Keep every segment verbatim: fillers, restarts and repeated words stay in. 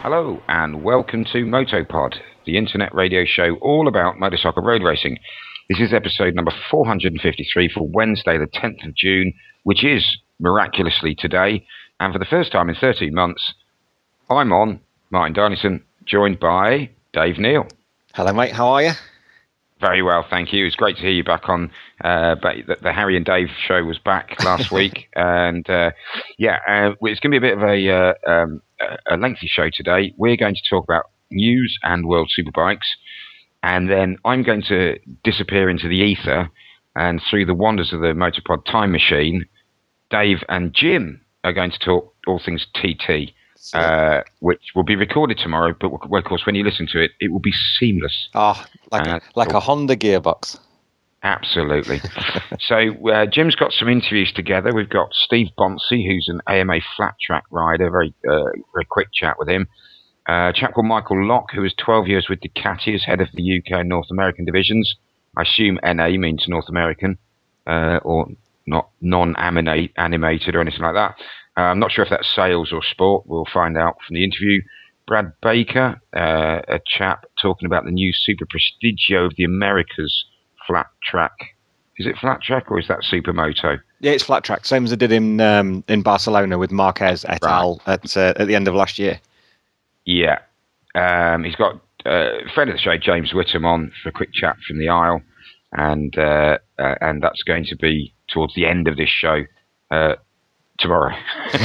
Hello and welcome to Motopod, the internet radio show all about motorcycle road racing. This is episode number four hundred fifty-three for Wednesday the tenth of June, which is miraculously today. And for the first time in thirteen months, I'm on, Martin Darlington, joined by Dave Neal. Hello mate, how are you? Very well, thank you. It's great to hear you back on. Uh, but the, the Harry and Dave show was back last week, and uh, yeah, uh, it's going to be a bit of a, uh, um, a lengthy show today. We're going to talk about news and World Superbikes, and then I'm going to disappear into the ether, and through the wonders of the Motopod time machine, Dave and Jim are going to talk all things T T. Uh, which will be recorded tomorrow, but of course, when you listen to it, it will be seamless. Oh, like uh, a, like a Honda gearbox. Absolutely. So uh, Jim's got some interviews together. We've got Steve Bonsi, who's an A M A flat track rider. Very, uh, very quick chat with him. Uh, a chap called Michael Locke, who was twelve years with Ducati as head of the U K and North American divisions. I assume N A means North American, uh, or not non-animated or anything like that. Uh, I'm not sure if that's sales or sport. We'll find out from the interview. Brad Baker, uh, a chap talking about the new Super Prestigio of the Americas flat track. Is it flat track or is that Supermoto? Yeah, it's flat track. Same as I did in um, in Barcelona with Marquez et al. Right. at uh, at the end of last year. Yeah. Um, he's got uh, a friend of the show, James Whittam, on for a quick chat from the aisle. And, uh, uh, and that's going to be towards the end of this show. Uh, Tomorrow.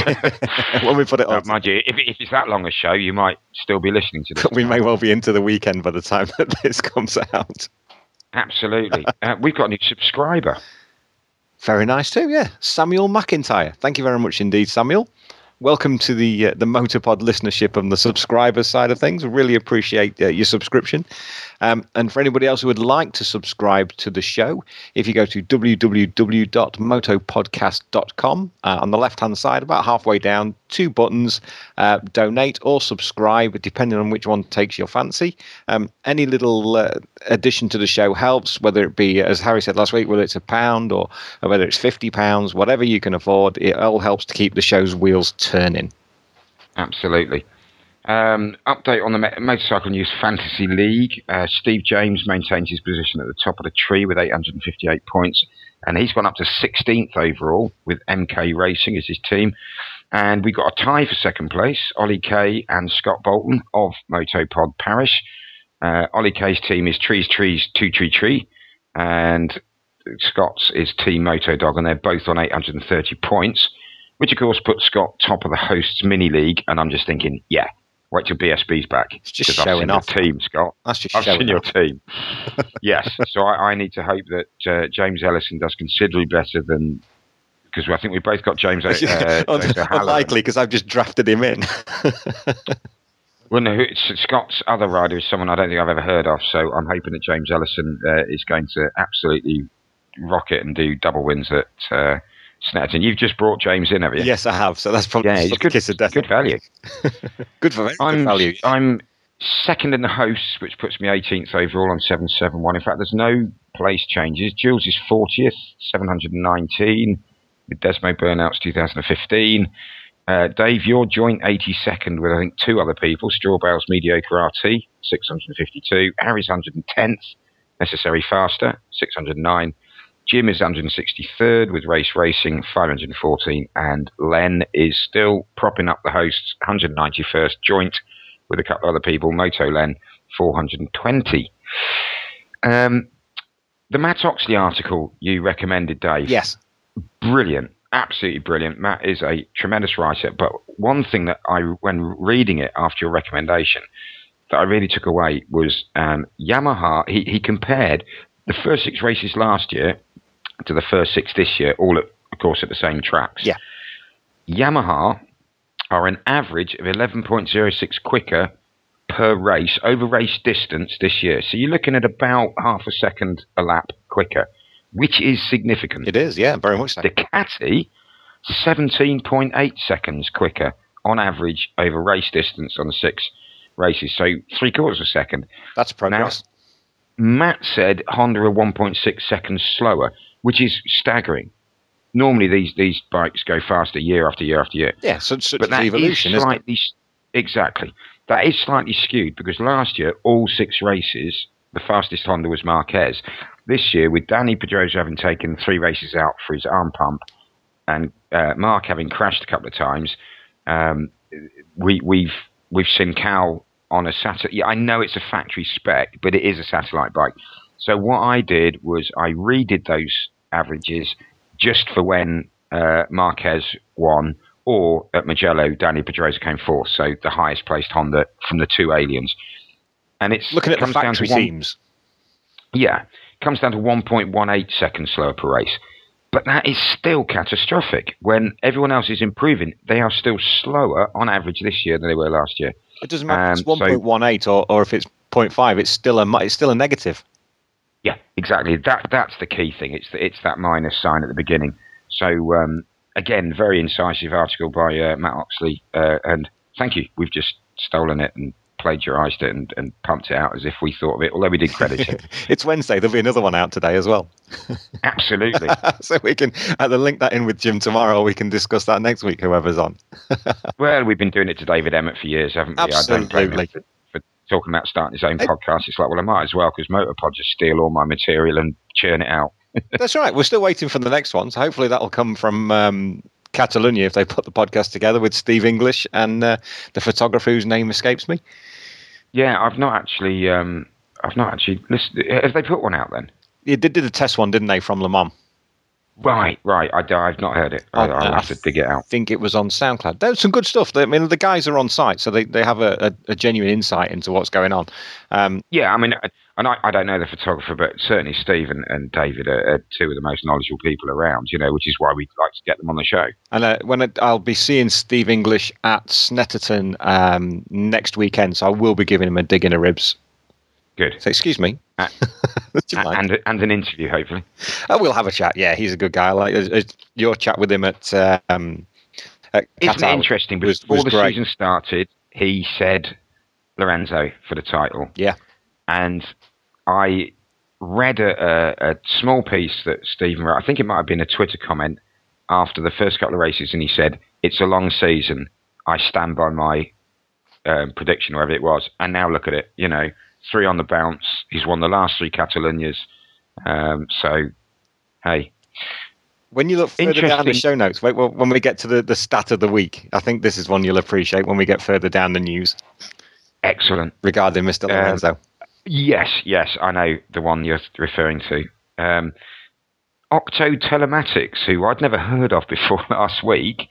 When we put it on. Mind you, if, if it's that long a show, you might still be listening to this. We may well be into the weekend by the time that this comes out. Absolutely. uh, we've got a new subscriber. Very nice too, yeah. Samuel McIntyre. Thank you very much indeed, Samuel. Welcome to the uh, the Motopod listenership and the subscriber side of things. Really appreciate uh, your subscription. Um, and for anybody else who would like to subscribe to the show, if you go to w w w dot motopodcast dot com, uh, on the left-hand side, about halfway down, two buttons, uh, donate or subscribe, depending on which one takes your fancy. Um, any little uh, addition to the show helps, whether it be, as Harry said last week, whether it's a pound or, or whether it's fifty pounds, whatever you can afford, it all helps to keep the show's wheels turning. Absolutely. Um, update on the Motorcycle News Fantasy League. Uh, Steve James maintains his position at the top of the tree with eight hundred fifty-eight points, and he's gone up to sixteenth overall with M K Racing as his team. And we got a tie for second place, Ollie Kay and Scott Bolton of Motopod Parish. Uh, Ollie Kay's team is Trees Trees Two Tree Tree, and Scott's is Team Motodog, and they're both on eight hundred thirty points, which of course puts Scott top of the hosts mini league. And I'm just thinking, yeah. Wait till B S B's back. It's just showing I've off. Seen your team, Scott. That's just I've showing seen your off. team. Yes. So I, I need to hope that uh, James Ellison does considerably better than, because I think we both got James. Uh, James Unlikely, because I've just drafted him in. Well, no, it's, Scott's other rider is someone I don't think I've ever heard of. So I'm hoping that James Ellison uh, is going to absolutely rock it and do double wins at uh, Snetterton. You've just brought James in, have you? Yes, I have. So that's probably yeah, it's good, kiss of death. Good value. Good for I'm, good value. I'm second in the hosts, which puts me eighteenth overall on seven seven one. In fact, there's no place changes. Jules is fortieth, seven hundred nineteen, with Desmo Burnouts two thousand fifteen. Uh, Dave, you're joint eighty-second with, I think, two other people. Strawbale's Mediocre R T, six hundred fifty-two. Harry's one hundred tenth. Necessary Faster, six hundred nine. Jim is one hundred sixty-third with Race Racing, five hundred fourteen, and Len is still propping up the hosts, one hundred ninety-first joint with a couple of other people, Moto Len, four hundred twenty. Um, the Matt Oxley article you recommended, Dave. Yes. Brilliant, absolutely brilliant. Matt is a tremendous writer, but one thing that I, when reading it after your recommendation, that I really took away was um, Yamaha. He, he compared the first six races last year to the first six this year, all at, of course, at the same tracks. Yeah. Yamaha are an average of eleven point oh six quicker per race over race distance this year. So you're looking at about half a second a lap quicker, which is significant. It is, yeah, very much so. Ducati, seventeen point eight seconds quicker on average over race distance on the six races. So three quarters of a second. That's progress. Now, Matt said Honda are one point six seconds slower, which is staggering. Normally, these, these bikes go faster year after year after year. Yeah, so, such but that evolution, is slightly, isn't it? exactly. that is slightly skewed because last year, all six races, the fastest Honda was Marquez. This year, with Danny Pedrosa having taken three races out for his arm pump and uh, Mark having crashed a couple of times, um, we, we've we've seen Cal on a satellite. Yeah, I know it's a factory spec, but it is a satellite bike. So what I did was I redid those averages just for when uh, Marquez won, or at Mugello, Danny Pedrosa came fourth, so the highest placed Honda from the two aliens. And it's looking at the comes down factory to one, teams. Yeah, comes down to one point one eight seconds slower per race. But that is still catastrophic. When everyone else is improving, they are still slower on average this year than they were last year. It doesn't matter Um, if it's one point one eight or, or if it's zero point five. It's still a mi- it's still a negative. Yeah, exactly. That that's the key thing. It's the, it's that minus sign at the beginning. So um, again, very incisive article by uh, Matt Oxley, uh, and thank you. We've just stolen it and plagiarised it and, and pumped it out as if we thought of it, although we did credit it. It's Wednesday. There'll be another one out today as well. Absolutely. So we can either link that in with Jim tomorrow, or we can discuss that next week, whoever's on. Well, we've been doing it to David Emmett for years, haven't we? Absolutely. I don't blame him for, for talking about starting his own podcast. It's like, well, I might as well, because Motorpod just steal all my material and churn it out. That's right. We're still waiting for the next one, so hopefully that'll come from um, Catalonia if they put the podcast together with Steve English and uh, the photographer whose name escapes me. Yeah, I've not actually, um, I've not actually listened. Have they put one out then? Yeah, they did a test one, didn't they, from Le Mans? Right, right. I, I've not heard it. I, I'll have to dig it out. I think it was on SoundCloud. There's some good stuff. I mean, the guys are on site, so they, they have a, a, a genuine insight into what's going on. Um, yeah, I mean, and I, I don't know the photographer, but certainly Steve and, and David are, are two of the most knowledgeable people around, you know, which is why we like to get them on the show. And uh, when I, I'll be seeing Steve English at Snetterton um, next weekend, so I will be giving him a dig in the ribs. Good. So, excuse me. Uh, and and an interview, hopefully. Oh, we'll have a chat. Yeah, he's a good guy. Like uh, your chat with him at. Um, at Isn't Qatar it interesting? was, Before was the great. season started, he said Lorenzo for the title. Yeah. And I read a, a, a small piece that Stephen wrote. I think it might have been a Twitter comment after the first couple of races, and he said, "It's a long season. I stand by my um, prediction, whatever it was." And now look at it. You know. Three on the bounce. He's won the last three Catalonias. Um, so, hey. When you look further down the show notes, wait, well, when we get to the, the stat of the week, I think this is one you'll appreciate when we get further down the news. Excellent. Regarding Mister Um, Lorenzo. Yes, yes, I know the one you're referring to. Um, Octo Telematics, who I'd never heard of before last week.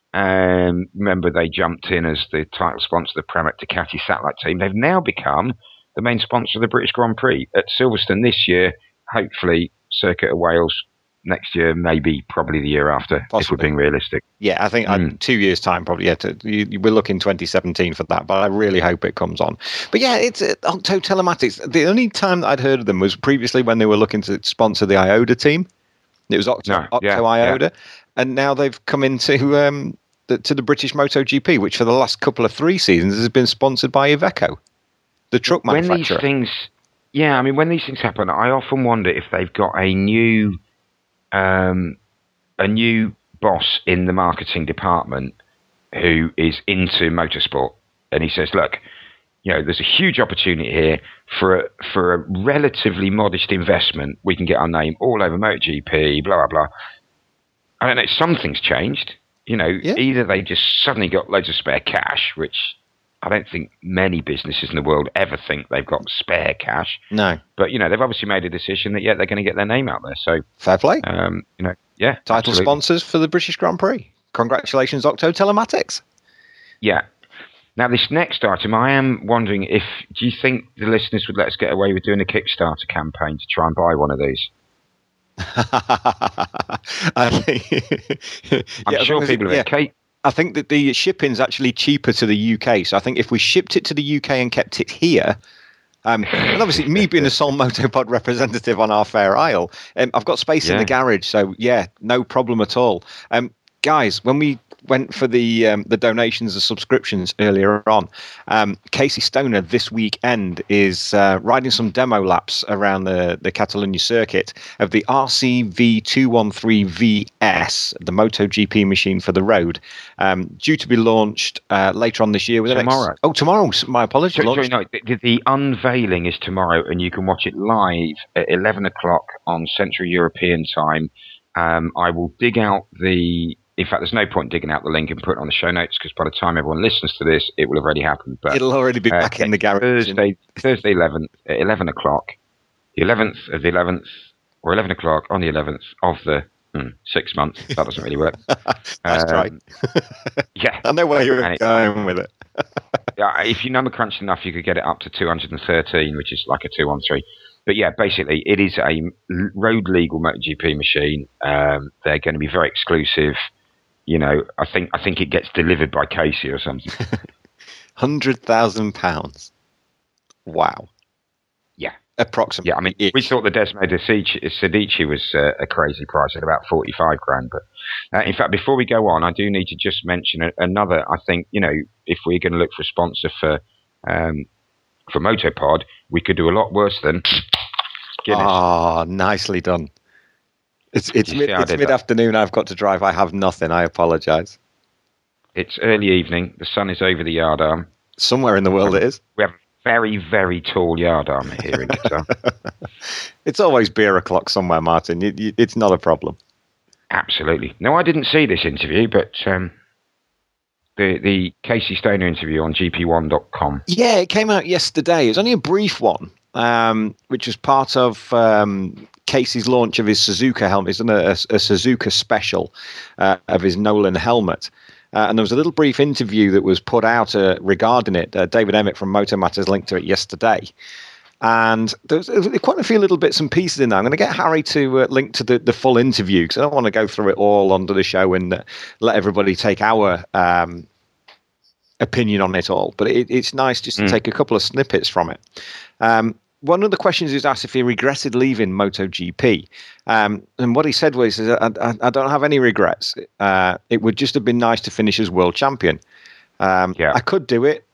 Um, remember, they jumped in as the title sponsor of the Pramac Ducati satellite team. They've now become the main sponsor of the British Grand Prix at Silverstone this year, hopefully Circuit of Wales next year, maybe probably the year after, Possibly. if we're being realistic. Yeah, I think mm. uh, two years' time, probably. Yeah, to, you, you, we're looking twenty seventeen for that, but I really hope it comes on. But yeah, it's uh, Octo Telematics. The only time that I'd heard of them was previously when they were looking to sponsor the Ioda team. It was Octo, no, Octo yeah, Ioda, yeah. And now they've come into um, the, to the British MotoGP, which for the last couple of three seasons has been sponsored by Iveco. The truck manufacturer. When these things, yeah, I mean, when these things happen, I often wonder if they've got a new, um, a new boss in the marketing department who is into motorsport, and he says, "Look, you know, there's a huge opportunity here for a, for a relatively modest investment. We can get our name all over MotoGP, blah blah blah." I don't know. Something's changed. You know, yeah. Either they just suddenly got loads of spare cash, which I don't think many businesses in the world ever think they've got spare cash. No. But, you know, they've obviously made a decision that, yeah, they're going to get their name out there. So fair play. Um, you know, yeah. Title absolutely. Sponsors for the British Grand Prix. Congratulations, Octo Telematics. Yeah. Now, this next item, I am wondering if, do you think the listeners would let us get away with doing a Kickstarter campaign to try and buy one of these? I think, I'm yeah, sure people it, are yeah. I think that the shipping's actually cheaper to the U K. So I think if we shipped it to the U K and kept it here, um, and obviously me being a sole Motopod representative on our Fair Isle, um, I've got space yeah. in the garage. So yeah, no problem at all. Um, guys, when we went for the um, the donations and subscriptions earlier on. Um, Casey Stoner this weekend is uh, riding some demo laps around the, the Catalunya circuit of the R C V two thirteen V S, the MotoGP machine for the road, um, due to be launched uh, later on this year. With tomorrow. Next, oh, tomorrow. My apologies. So, sorry, no, the, the unveiling is tomorrow, and you can watch it live at eleven o'clock on Central European time. Um, I will dig out the... In fact, there's no point digging out the link and putting it on the show notes, because by the time everyone listens to this, it will have already happened. But it'll already be back uh, in the garage. Thursday, Thursday eleventh, at eleven o'clock, the eleventh of the eleventh, or eleven o'clock on the eleventh of the hmm, six months. That doesn't really work. That's um, right. Yeah. I know where you're going it, with it. Yeah, if you number crunched enough, you could get it up to two hundred thirteen, which is like a two one three. But yeah, basically, it is a road legal MotoGP machine. Um, they're going to be very exclusive. You know, I think I think it gets delivered by Casey or something. Hundred thousand pounds. Wow. Yeah, approximately. Yeah, I mean, we thought the Desmo Sedici was uh, a crazy price at about forty-five grand. But uh, in fact, before we go on, I do need to just mention a, another. I think, you know, if we're going to look for a sponsor for um, for Motopod, we could do a lot worse than Guinness. Oh, nicely done. It's it's, mid, it's mid-afternoon. I've got to drive. I have nothing. I apologise. It's early evening. The sun is over the yardarm. Somewhere in the world um, it is. We have a very, very tall yardarm here in Qatar. It's always beer o'clock somewhere, Martin. You, you, it's not a problem. Absolutely. No, I didn't see this interview, but um, the the Casey Stoner interview on G P one dot com. Yeah, it came out yesterday. It was only a brief one, um, which was part of... Um, Casey's launch of his Suzuka helmet. He's done a, a, a Suzuka special uh, of his Nolan helmet. Uh, and there was a little brief interview that was put out uh, regarding it. Uh, David Emmett from Moto Matters linked to it yesterday. And there's, there's quite a few little bits and pieces in there. I'm going to get Harry to uh, link to the, the full interview, because I don't want to go through it all onto the show and uh, let everybody take our um, opinion on it all. But it, it's nice just to mm. take a couple of snippets from it. Um, One of the questions is asked if he regretted leaving MotoGP. Um, and what he said was, I, I, I don't have any regrets. Uh, it would just have been nice to finish as world champion. Um, yeah. I could do it,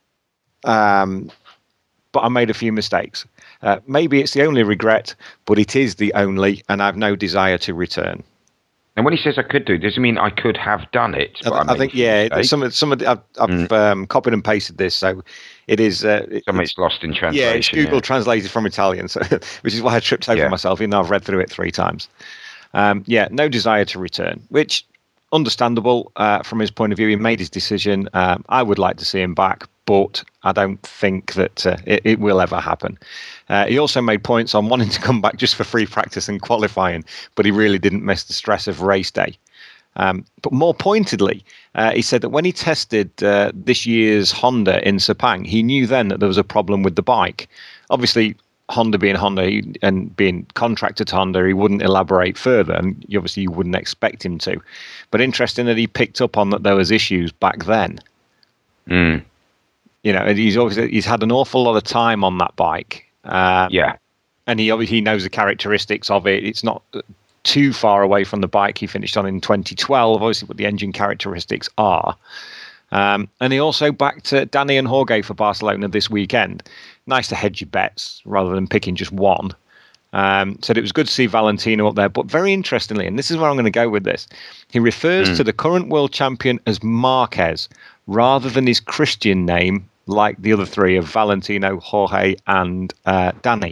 um, but I made a few mistakes. Uh, maybe it's the only regret, but it is the only, and I have no desire to return. And when he says I could do, does it mean I could have done it? I, I, I think, yeah. Some of, some of the, I've, I've mm. um, copied and pasted this, so it is. Uh, some it's lost in translation. Yeah, it's Google yeah. translated from Italian, so which is why I tripped over yeah. myself, even though I've read through it three times. Um, yeah, no desire to return, which understandable uh, from his point of view. He made his decision. Um, I would like to see him back, but I don't think that uh, it, it will ever happen. Uh, he also made points on wanting to come back just for free practice and qualifying, but he really didn't miss the stress of race day. Um, but more pointedly, uh, he said that when he tested uh, this year's Honda in Sepang, he knew then that there was a problem with the bike. Obviously, Honda being Honda he, and being contracted to Honda, he wouldn't elaborate further, and obviously you wouldn't expect him to. But interesting that he picked up on that there was issues back then. Mm. You know, he's obviously he's had an awful lot of time on that bike. Uh, yeah, and he obviously knows the characteristics of it. It's not too far away from the bike he finished on in twenty twelve. Obviously, what the engine characteristics are. Um, and he also backed uh, Danny and Jorge for Barcelona this weekend. Nice to hedge your bets rather than picking just one. Um, said it was good to see Valentino up there, but very interestingly, and this is where I'm going to go with this, he refers mm. to the current world champion as Marquez rather than his Christian name, like the other three of Valentino, Jorge, and uh, Danny.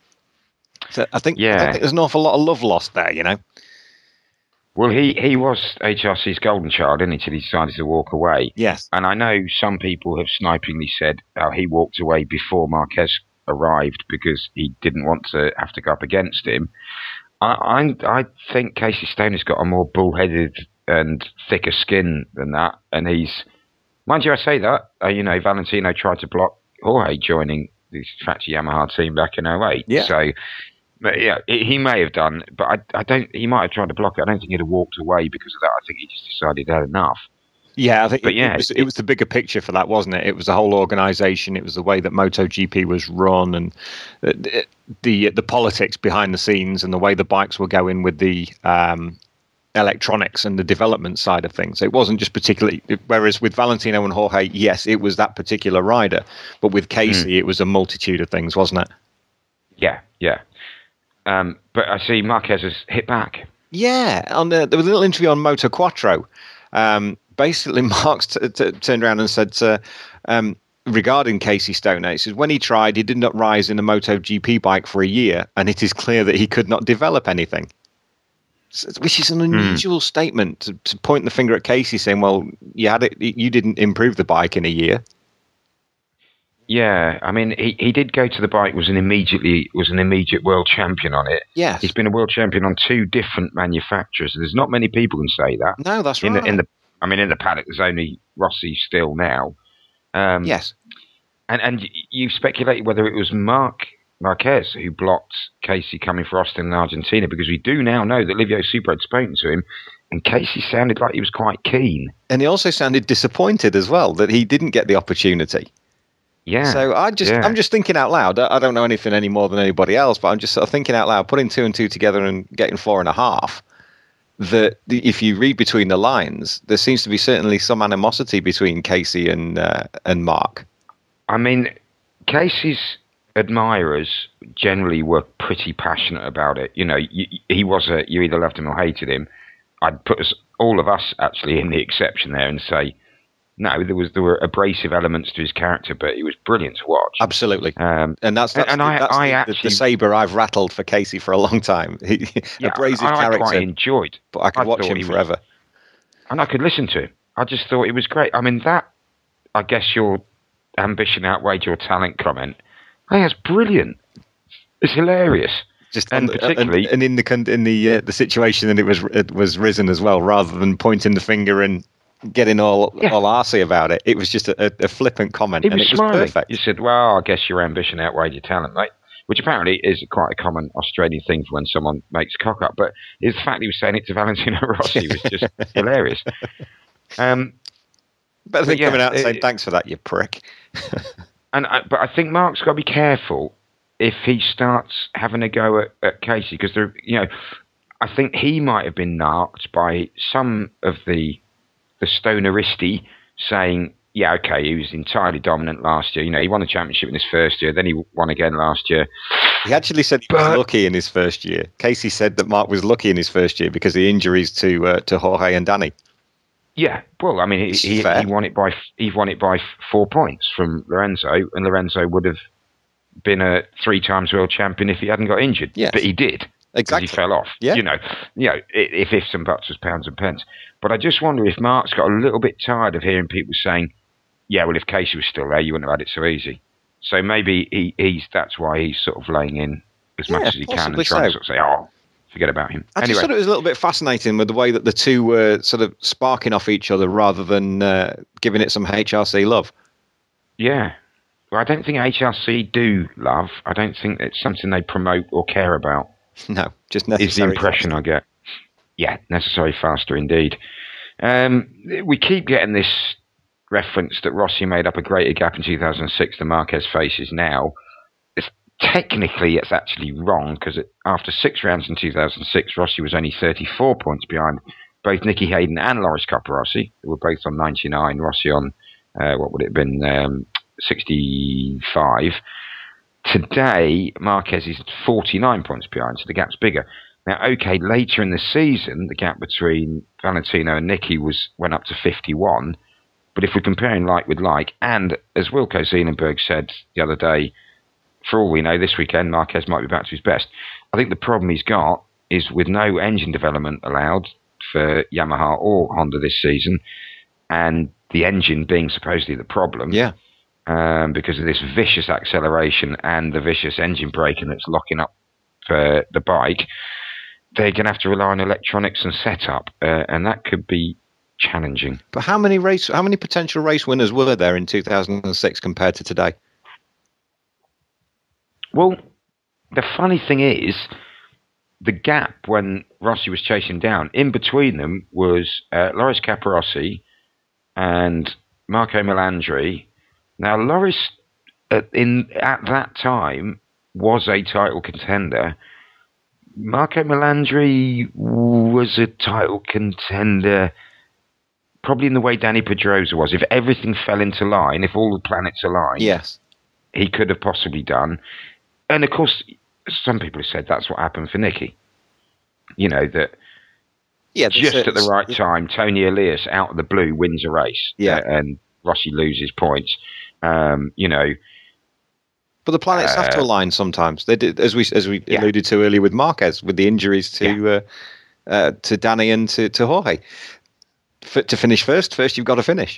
So I think, yeah. I think there's an awful lot of love lost there, you know. Well, he, he was H R C's golden child, isn't he, till he decided to walk away. Yes. And I know some people have snipingly said how he walked away before Marquez arrived because he didn't want to have to go up against him. I I, I think Casey Stoner's got a more bullheaded and thicker skin than that. And he's, mind you, I say that, uh, you know, Valentino tried to block Jorge joining the Factory Yamaha team back in oh eight. Yeah. So, but yeah, he may have done, but I, I don't. He might have tried to block it. I don't think he'd have walked away because of that. I think he just decided he had enough. Yeah, I think but it, yeah, it, was, it was the bigger picture for that, wasn't it? It was the whole organisation. It was the way that MotoGP was run, and the, the the politics behind the scenes, and the way the bikes were going with the um, electronics and the development side of things. It wasn't just particularly, whereas with Valentino and Jorge, yes, it was that particular rider, but with Casey, mm. it was a multitude of things, wasn't it? Yeah, yeah. Um, but I see Marquez has hit back. Yeah, on the, there was a little interview on Moto Quattro. Um, basically, Marx t- t- turned around and said, uh, um, regarding Casey Stoner, he says, when he tried, he did not rise in a MotoGP bike for a year, and it is clear that he could not develop anything. Which is an unusual mm. statement to, to point the finger at Casey, saying, "Well, you had it, you didn't improve the bike in a year." Yeah, I mean, he, he did go to the bike, was an immediately was an immediate world champion on it. Yes, he's been a world champion on two different manufacturers. There's not many people can say that. No, that's in right. The, in the, I mean, in the paddock, there's only Rossi still now. Um, yes, and and you speculated whether it was Mark. Marquez, who blocked Casey coming for Austin in Argentina, because we do now know that Livio Supra had spoken to him, and Casey sounded like he was quite keen. And he also sounded disappointed as well that he didn't get the opportunity. Yeah. So I just, yeah. I'm just thinking out loud. I don't know anything any more than anybody else, but I'm just sort of thinking out loud, putting two and two together and getting four and a half. That if you read between the lines, there seems to be certainly some animosity between Casey and uh, and Mark. I mean, Casey's admirers generally were pretty passionate about it. You know, you, he was a, you either loved him or hated him. I'd put us, all of us actually in the exception there and say, no, there was there were abrasive elements to his character, but he was brilliant to watch. Absolutely. Um, and that's, that's, and the, I, that's I the, actually, the, the sabre I've rattled for Casey for a long time. He, yeah, abrasive I, I character. quite enjoyed. But I could I watch him forever. Was, and I could listen to him. I just thought it was great. I mean, that, I guess your ambition outweighed your talent comment. I think that's brilliant. It's hilarious. Just and the, particularly, and, and in the in the uh, the situation that it was it was risen as well, rather than pointing the finger and getting all yeah. all arsey about it, it was just a, a flippant comment. He was and it smiling. Was perfect. You said, "Well, I guess your ambition outweighed your talent, mate," which apparently is quite a common Australian thing for when someone makes cock up. But the fact he was saying it to Valentino Rossi was just hilarious. Um, Better than yeah, coming out and it, saying, "Thanks for that, you prick." and I, but I think Mark's got to be careful if he starts having a go at, at Casey, because there, you know, I think he might have been narked by some of the the Stoneristi saying, "Yeah, okay, he was entirely dominant last year. You know, he won the championship in his first year, then he won again last year." He actually said he but, was lucky in his first year. Casey said that Mark was lucky in his first year because of the injuries to uh, to Jorge and Danny. Yeah, well, I mean, he, he, he won it by he won it by four points from Lorenzo, and Lorenzo would have been a three times world champion if he hadn't got injured. Yes. But he did. Exactly. He fell off. Yeah. You know, you know, if ifs and buts was pounds and pence. But I just wonder if Mark's got a little bit tired of hearing people saying, "Yeah, well, if Casey was still there, you wouldn't have had it so easy." So maybe he, he's that's why he's sort of laying in as yeah, much as he can and trying so. to sort of say, "Oh, forget about him." I anyway. just thought it was a little bit fascinating with the way that the two were sort of sparking off each other rather than uh, giving it some H R C love. Yeah. Well, I don't think H R C do love. I don't think it's something they promote or care about. No, just necessary. Is the impression faster. I get. Yeah, necessary faster indeed. Um, we keep getting this reference that Rossi made up a greater gap in two thousand six than Marquez faces now. It's, technically, it's actually wrong because after six rounds in two thousand six, Rossi was only thirty-four points behind both Nicky Hayden and Loris Capirossi, who were both on ninety-nine, Rossi on, uh, what would it have been, um, sixty-five. Today, Marquez is forty-nine points behind, so the gap's bigger. Now, okay, later in the season, the gap between Valentino and Nicky was went up to fifty-one. But if we're comparing like with like, and as Wilco Zeelenberg said the other day, for all we know, this weekend, Marquez might be back to his best. I think the problem he's got is with no engine development allowed for Yamaha or Honda this season, and the engine being supposedly the problem. Yeah. Um, because of this vicious acceleration and the vicious engine braking that's locking up for the bike, they're going to have to rely on electronics and setup, uh, and that could be challenging. But how many race, how many potential race winners were there in two thousand six compared to today? Well, the funny thing is, the gap when Rossi was chasing down, in between them was uh, Loris Capirossi and Marco Melandri. Now, Loris, uh, in at that time, was a title contender, Marco Melandri was a title contender, probably in the way Danny Pedrosa was. If everything fell into line, if all the planets aligned, yes, he could have possibly done. And of course, some people have said that's what happened for Nicky. You know, that yeah, just a, at the right time, Tony Elias, out of the blue, wins a race. Yeah. Uh, and Rossi loses points. Um, you know... But the planets uh, have to align sometimes. They did, as we as we yeah. alluded to earlier with Marquez, with the injuries to yeah. uh, uh, to Danny and to, to Jorge. F- to finish first, first you've got to finish.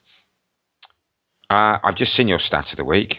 Uh, I've just seen your stat of the week.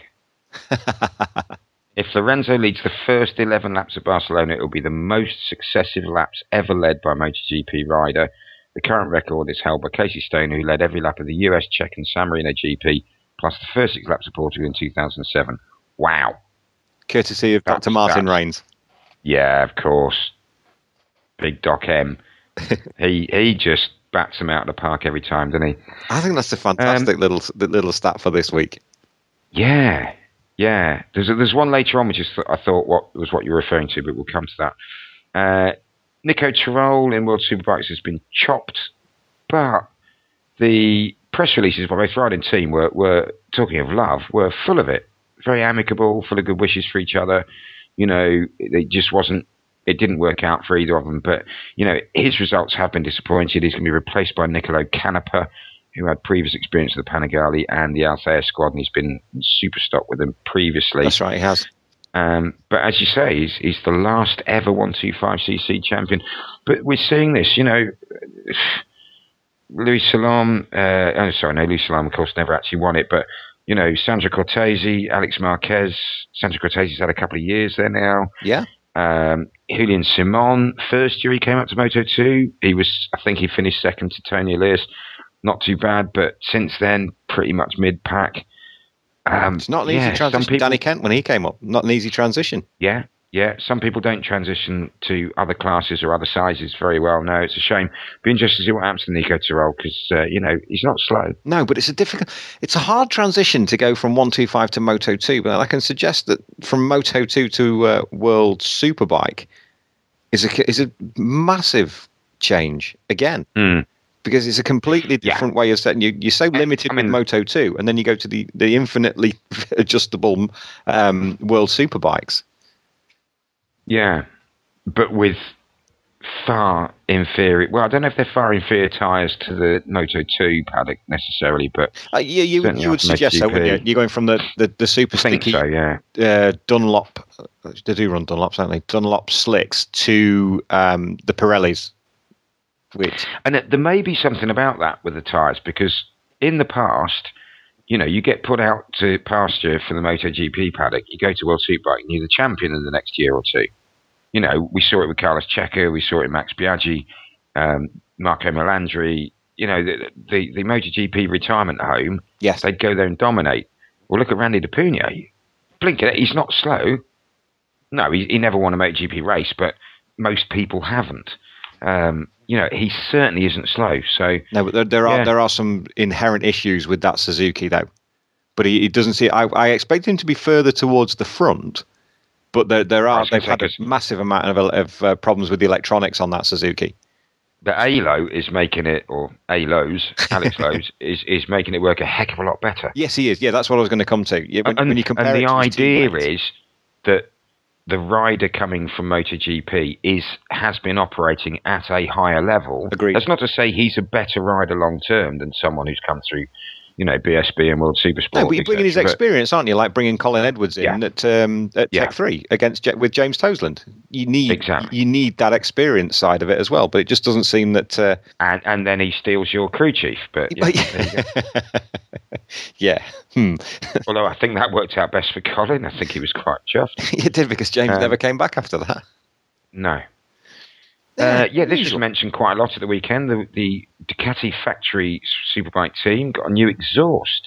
If Lorenzo leads the first eleven laps of Barcelona, it will be the most successive laps ever led by a MotoGP rider. The current record is held by Casey Stoner, who led every lap of the U S, Czech and San Marino G P, plus the first six laps of Portugal in two thousand seven. Wow. Courtesy of Doctor Martin Rains. Yeah, of course. Big Doc M. he he just bats him out of the park every time, doesn't he? I think that's a fantastic um, little little stat for this week. Yeah, yeah. There's a, there's one later on which is th- I thought what was what you're referring to, but we'll come to that. Uh, Nico Tirol in World Superbikes has been chopped, but the press releases by both ride and team were, were talking of love, were full of it. Very amicable, full of good wishes for each other. You know, it just wasn't, it didn't work out for either of them. But, you know, his results have been disappointed. He's going to be replaced by Nicolo Canepa, who had previous experience with the Panigale and the Althea squad, and he's been super stock with them previously. That's right, he has. Um, but as you say, he's, he's the last ever one twenty-five c c champion. But we're seeing this, you know, Luis Salom, uh, oh, sorry, no, Luis Salom, of course, never actually won it, but you know, Sandro Cortese, Alex Marquez. Sandro Cortese's had a couple of years there now. Yeah. Um, Julian Simon, first year he came up to Moto two. He was, I think he finished second to Tony Elias. Not too bad, but since then, pretty much mid-pack. Um, it's not an easy yeah, transition. People, Danny Kent, when he came up, not an easy transition. Yeah, yeah. Some people don't transition to other classes or other sizes very well. No, it's a shame. Be interested to see what happens to Nico Tirol because, uh, you know, he's not slow. No, but it's a difficult, it's a hard transition to go from one twenty-five to Moto two. But I can suggest that from Moto two to uh, World Superbike is a, is a massive change again. Mm. Because it's a completely different yeah. way of setting. You, you're so limited I mean, with Moto two, and then you go to the, the infinitely adjustable um, World Superbikes. Yeah, but with far inferior. Well, I don't know if they're far inferior tyres to the Moto two paddock necessarily, but uh, yeah, you, you would suggest so, wouldn't you? You're going from the, the, the super I think sticky so, yeah. uh, Dunlop. They do run Dunlops, don't they? Dunlop slicks to um, the Pirellis. Which and there may be something about that with the tyres because in the past, you know, you get put out to pasture for the MotoGP paddock, you go to World Superbike and you're the champion in the next year or two. You know, we saw it with Carlos Checa, we saw it with Max Biaggi, um, Marco Melandri. You know, the, the, the MotoGP retirement home, yes, they'd go there and dominate. Well, look at Randy De Pugno. Blink at it, he's not slow. No, he, he never won a MotoGP race, but most people haven't. Um, you know, he certainly isn't slow. So no, but there, there are yeah. there are some inherent issues with that Suzuki, though. But he, he doesn't see. I, I expect him to be further towards the front, but there there are they've had a massive amount of, of uh, problems with the electronics on that Suzuki. The A L O is making it, or A L O's, Alex Lowe's, is is making it work a heck of a lot better. Yes, he is. Yeah, that's what I was going to come to. Yeah, when, and, when you compare and the it to idea is that the rider coming from MotoGP is has been operating at a higher level. Agreed. That's not to say he's a better rider long term than someone who's come through, you know, B S B and World Supersport. No, but you're bringing his experience, aren't you? Like bringing Colin Edwards in yeah. at um, at yeah. Tech three against with James Toseland. You need exactly. you need that experience side of it as well. But it just doesn't seem that. Uh... And and then he steals your crew chief. But yeah, there you go. yeah. Hmm. Although I think that worked out best for Colin. I think he was quite chuffed. It did because James um, never came back after that. No. Uh, yeah, this was mentioned quite a lot at the weekend. The, the Ducati factory Superbike team got a new exhaust.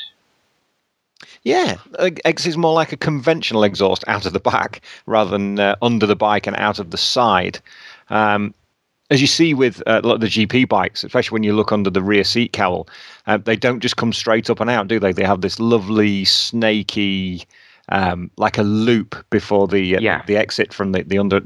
Yeah, X is more like a conventional exhaust out of the back rather than uh, under the bike and out of the side. Um, as you see with uh, a lot of the G P bikes, especially when you look under the rear seat cowl, uh, they don't just come straight up and out, do they? They have this lovely, snaky, um, like a loop before the uh, yeah. the exit from the, the under the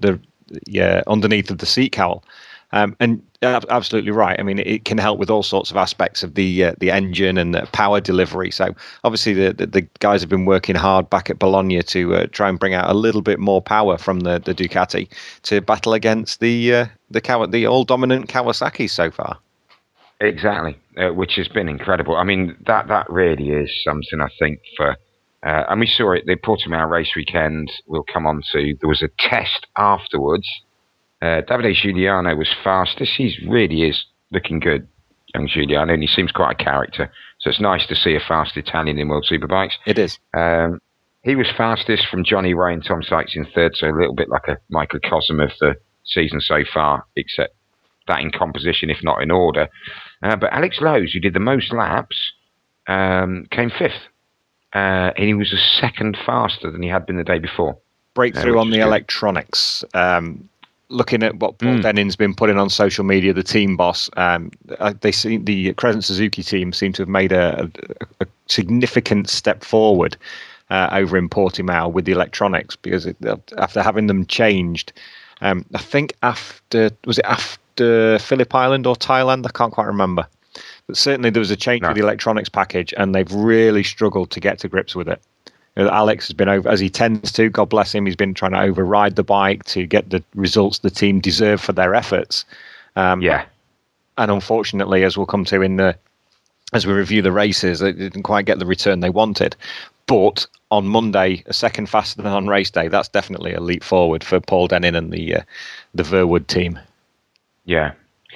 yeah, underneath of the seat cowl. Um, and absolutely right. I mean, it can help with all sorts of aspects of the uh, the engine and the power delivery. So obviously, the, the the guys have been working hard back at Bologna to uh, try and bring out a little bit more power from the, the Ducati to battle against the uh, the Kawa- the all dominant Kawasaki so far. Exactly, uh, which has been incredible. I mean, that that really is something, I think, for. Uh, and we saw it, the Portimao race weekend we'll come on to. There was a test afterwards. Uh, Davide Giuliano was fastest. He really is looking good, young Giuliano, and he seems quite a character. So it's nice to see a fast Italian in World Superbikes. It is. Um, he was fastest from Johnny Ray and Tom Sykes in third, so a little bit like a microcosm of the season so far, except that in composition, if not in order. Uh, but Alex Lowes, who did the most laps, um, came fifth. Uh, and he was a second faster than he had been the day before. Breakthrough uh, on the good. electronics. Um, looking at what Paul Mm. Denning's been putting on social media, the team boss, um, they see the Crescent Suzuki team seem to have made a, a, a significant step forward uh, over in Portimao with the electronics, because it, after having them changed, um, I think after, was it after Phillip Island or Thailand? I can't quite remember. But certainly there was a change No. with the electronics package, and they've really struggled to get to grips with it. Alex has been over, as he tends to, God bless him, he's been trying to override the bike to get the results the team deserve for their efforts. Um, Yeah. And unfortunately, as we'll come to in the, as we review the races, they didn't quite get the return they wanted. But on Monday, a second faster than on race day, that's definitely a leap forward for Paul Dennin and the uh, the Verwood team. Yeah.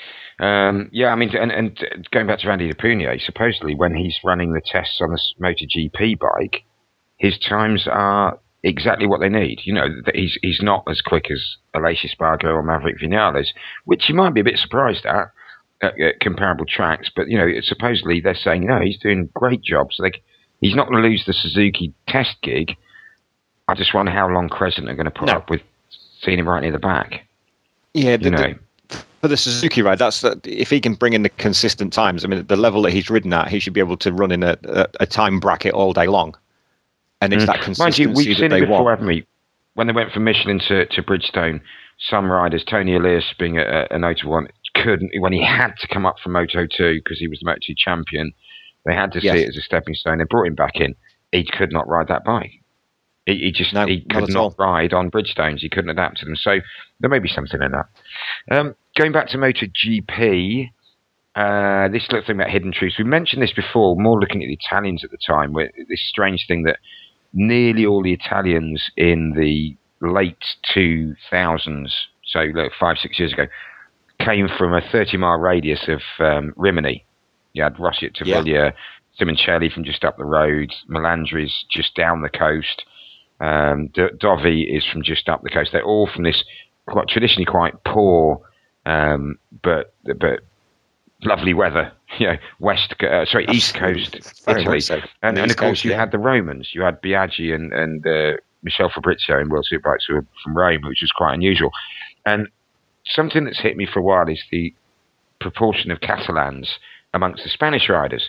Um, yeah, I mean, and, and going back to Randy De Punier, supposedly when he's running the tests on this MotoGP bike, his times are exactly what they need. You know, that he's he's not as quick as Aleix Espargaro or Maverick Vinales, which you might be a bit surprised at, at, at comparable tracks. But, you know, supposedly they're saying, no, he's doing a great job. So they, he's not going to lose the Suzuki test gig. I just wonder how long Crescent are going to put No. up with seeing him right near the back. Yeah, the, You know. the, for the Suzuki ride, that's the, if he can bring in the consistent times. I mean, the level that he's ridden at, he should be able to run in a, a, a time bracket all day long. And it's Mm. that Mind consistency you, we've that seen they it before, want. haven't we? When they went from Michelin to, to Bridgestone, some riders, Tony Elias being a, a notable one, couldn't, when he had to come up from Moto two because he was the Moto two champion, they had to Yes. see it as a stepping stone. They brought him back in. He could not ride that bike. He, he just No, he not could at not all. ride on Bridgestones. He couldn't adapt to them. So there may be something in that. Um, going back to MotoGP, uh, this little thing about hidden truths. We mentioned this before, more looking at the Italians at the time, where this strange thing that nearly all the Italians in the late two thousands, so like five, six years ago, came from a thirty-mile radius of um, Rimini. You had Rossi at Taviglia, Simoncelli from just up the road, Melandri's just down the coast, um, D- Dovi is from just up the coast. They're all from this quite traditionally quite poor, um, but but lovely weather. You know, west, uh, sorry, east coast Very Italy, much so. and, The and East of course Coast, you yeah. had the Romans. You had Biaggi and and uh, Michel Fabrizio in World Superbikes who were from Rome, which was quite unusual. And something that's hit me for a while is the proportion of Catalans amongst the Spanish riders.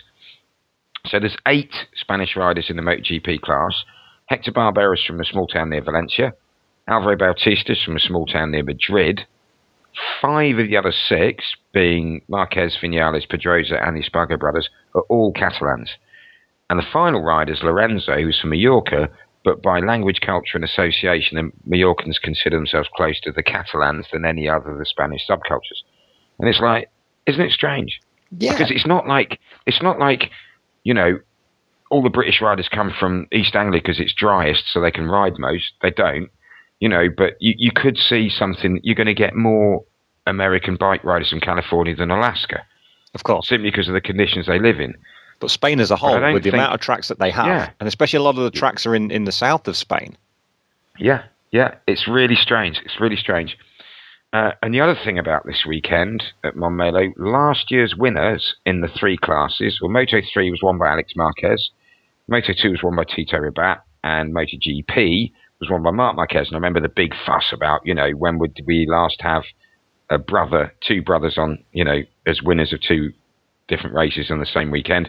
So there's eight Spanish riders in the MotoGP class. Hector Barbera is from a small town near Valencia. Alvaro Bautista is from a small town near Madrid. Five of the other six, being Marquez, Vinales, Pedrosa, and the Espargaro brothers, are all Catalans. And the final rider is Lorenzo, who's from Mallorca, but by language, culture, and association, the Mallorcans consider themselves closer to the Catalans than any other of the Spanish subcultures. And it's like, isn't it strange? Yeah. Because it's not like it's not like, you know, all the British riders come from East Anglia because it's driest, so they can ride most. They don't, you know. But you, you could see something. You're going to get more American bike riders from California than Alaska, Of course. simply because of the conditions they live in. But Spain as a whole, I don't with the think- amount of tracks that they have, Yeah. and especially a lot of the tracks are in, in the south of Spain. Yeah, yeah, it's really strange. It's really strange. Uh, and the other thing about this weekend at Montmelo, last year's winners in the three classes, well, Moto three was won by Alex Marquez, Moto two was won by Tito Rabat, and MotoGP was won by Marc Marquez. And I remember the big fuss about, you know, when would we last have a brother, two brothers on, you know, as winners of two different races on the same weekend.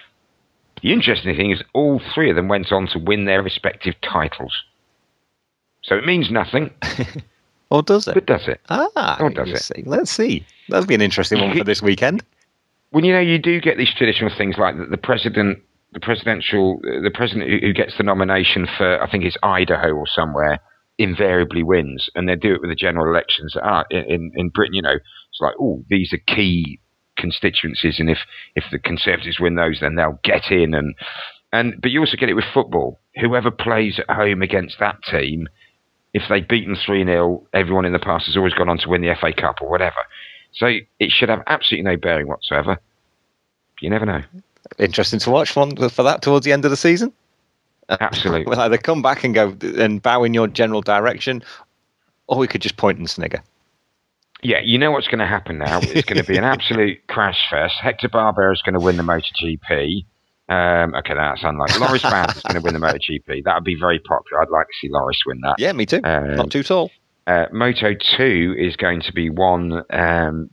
The interesting thing is all three of them went on to win their respective titles. So it means nothing. Or does it? But does it? Ah, or does you it? see. Let's see. That'll be an interesting one for this weekend. Well, you know, you do get these traditional things like the, the president, the presidential, the president who, who gets the nomination for, I think it's Idaho or somewhere, invariably wins, and they do it with the general elections. Ah, in in Britain, you know, it's like, oh, these are key constituencies, and if if the Conservatives win those, then they'll get in. And and but you also get it with football. Whoever plays at home against that team, if they beat them three nil, everyone in the past has always gone on to win the F A Cup or whatever. So it should have absolutely no bearing whatsoever. You never know. Interesting to watch one for that towards the end of the season. Absolutely. We'll either come back and go and bow in your general direction, or we could just point and snigger. Yeah, you know what's going to happen now. It's going to be an absolute crash fest. Hector Barbera is going to win the MotoGP. Um, okay, that's unlikely. Loris Vance is going to win the MotoGP. That would be very popular. I'd like to see Loris win that. Yeah, me too. Um, Not too tall. Uh, Moto two is going to be won um,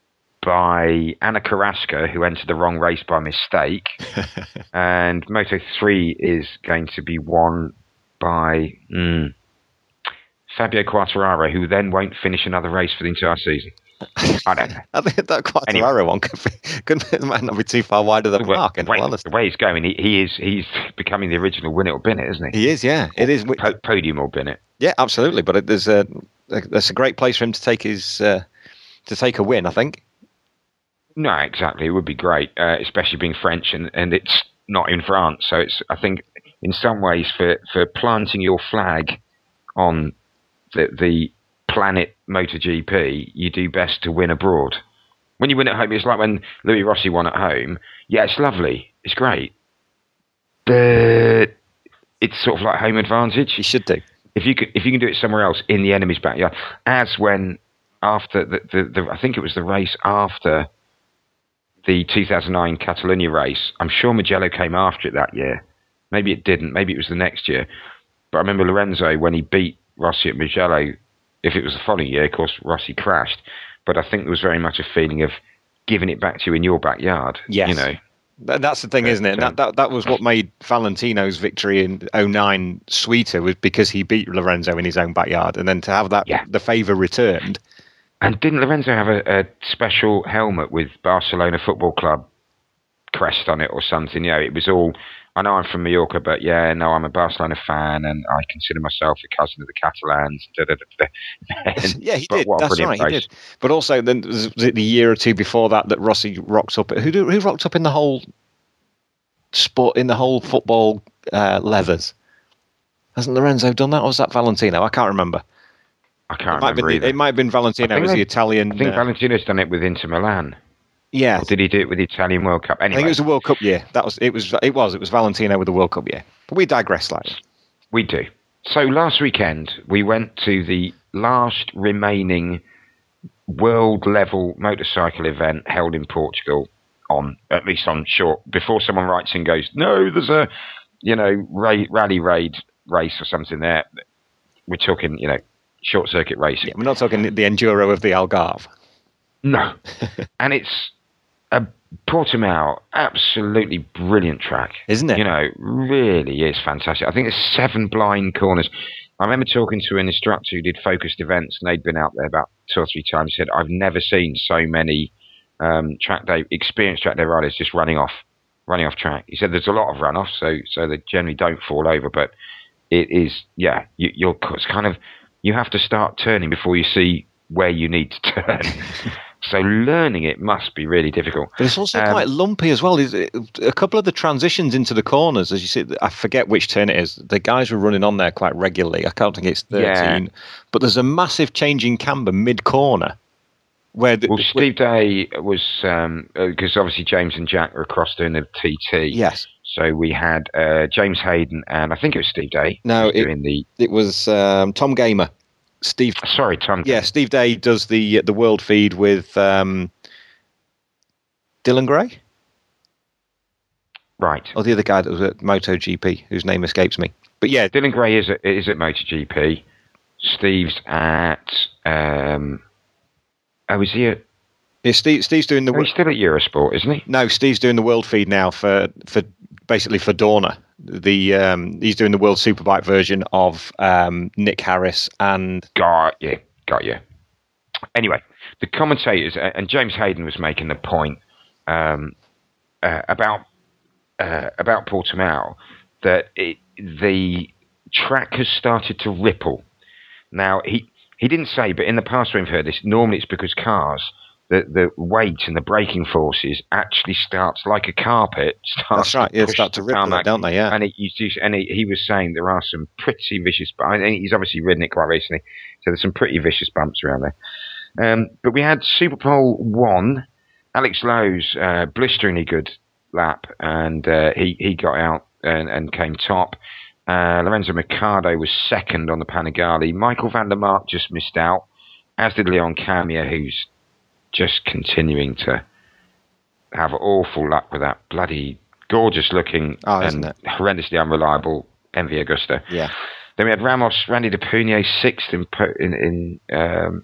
by Anna Carrasco, who entered the wrong race by mistake. And Moto three is going to be won by mm, Fabio Quartararo, who then won't finish another race for the entire season. I don't know. I think that Quartararo Anyway. one could be, could, it might not be too far wide of the Well, mark, in the, way, all honesty. the way he's going, he, he is he's becoming the original win it or bin it, isn't he? He is, yeah. It is. Po- podium or bin it. Yeah, absolutely. But it, there's a that's a great place for him to take his uh, to take a win, I think. No, exactly. It would be great, uh, especially being French, and, and it's not in France. So it's, I think, in some ways, for, for planting your flag on the, the planet MotoGP, you do best to win abroad. When you win at home, it's like when Louis Rossi won at home. Yeah, it's lovely. It's great. But it's sort of like home advantage. He should do. If you could, if you can do it somewhere else in the enemy's backyard, as when after the, the, the I think it was the race after the two thousand nine Catalonia race, I'm sure Mugello came after it that year. Maybe it didn't. Maybe it was the next year. But I remember Lorenzo, when he beat Rossi at Mugello, if it was the following year, of course, Rossi crashed. But I think there was very much a feeling of giving it back to you in your backyard. Yes. You know. Th- That's the thing, But, isn't it? And um, that, that that was what made Valentino's victory in oh nine sweeter, was because he beat Lorenzo in his own backyard, and then to have that Yeah. the favour returned. And didn't Lorenzo have a, a special helmet with Barcelona Football Club crest on it or something? You know, it was all, I know I'm from Mallorca, but yeah, no, I'm a Barcelona fan and I consider myself a cousin of the Catalans. Da, da, da, da. And- Yeah, he but did. what a That's brilliant right, he race. did. But also, then was it the year or two before that that Rossi rocked up? Who do, who rocked up in the whole sport, in the whole football uh, leathers? Hasn't Lorenzo done that, or was that Valentino? I can't remember. I It can't might, have remember been, either. it might have been I Valentino think as they- the Italian. I think uh, Valentino's done it with Inter Milan. yeah, Or did he do it with the Italian World Cup? I Anyway, think it was the World Cup year. That was it. Was it was it was Valentino with the World Cup year? But we digress slightly. we do. So last weekend, we went to the last remaining world-level motorcycle event held in Portugal, on at least on short, before someone writes and goes, no, there's a, you know, ra- rally raid race or something there. We're talking, you know, short-circuit racing. Yeah, we're not talking the enduro of the Algarve. No. And it's a Portimao, absolutely brilliant track. Isn't it? You know, really is fantastic. I think there's seven blind corners. I remember talking to an instructor who did focused events, and they'd been out there about two or three times. He said, I've never seen so many um, track day, experienced track day riders just running off, running off track. He said there's a lot of runoff, so so they generally don't fall over, but it is, yeah, you, you're it's kind of, you have to start turning before you see where you need to turn. So learning it must be really difficult. But it's also Um, quite lumpy as well. Is it- A couple of the transitions into the corners, as you see, I forget which turn it is. The guys were running on there quite regularly. I can't think it's thirteen. Yeah. But there's a massive change in camber mid-corner. Where the, Well, Steve Day was, because obviously James and Jack were across doing the T T. Yes. So we had uh, James Hayden and I think it was Steve Day. No, who was it- doing the. It was um, Tom Gamer. Steve. Sorry, Tom. Yeah, Steve Day does the the world feed with um, Dylan Gray, Right. or the other guy that was at MotoGP, whose name escapes me. But yeah, Dylan Gray is at, is at MotoGP. Steve's at. Um, oh, is he at. yeah Steve, Steve's doing the Oh, he's still at Eurosport, isn't he? no. Steve's doing the world feed now for for basically for Dorna. The um, he's doing the World Superbike version of um, Nick Harris and Got you. Got you. Anyway, the commentators, and James Hayden was making the point um, uh, about uh, about Portimao that it, the track has started to ripple. Now, he, he didn't say, but in the past we've heard this, normally it's because cars, the, the weight and the braking forces actually starts like a carpet. Starts That's right. to Yeah, push start to the ripple tarmac. it, don't they? Yeah. And, it, you see, and he, he was saying there are some pretty vicious, I mean, he's obviously ridden it quite recently, so there's some pretty vicious bumps around there. Um, but we had Superpole one, Alex Lowe's uh, blisteringly good lap, and uh, he, he got out and, and came top. Uh, Lorenzo Mercado was second on the Panigale. Michael van der Mark just missed out, as did Leon Camier, who's just continuing to have awful luck with that bloody gorgeous-looking oh, and horrendously unreliable M V Agusta. Yeah. Then we had Ramos, Randy De Pugno, sixth in in, in um,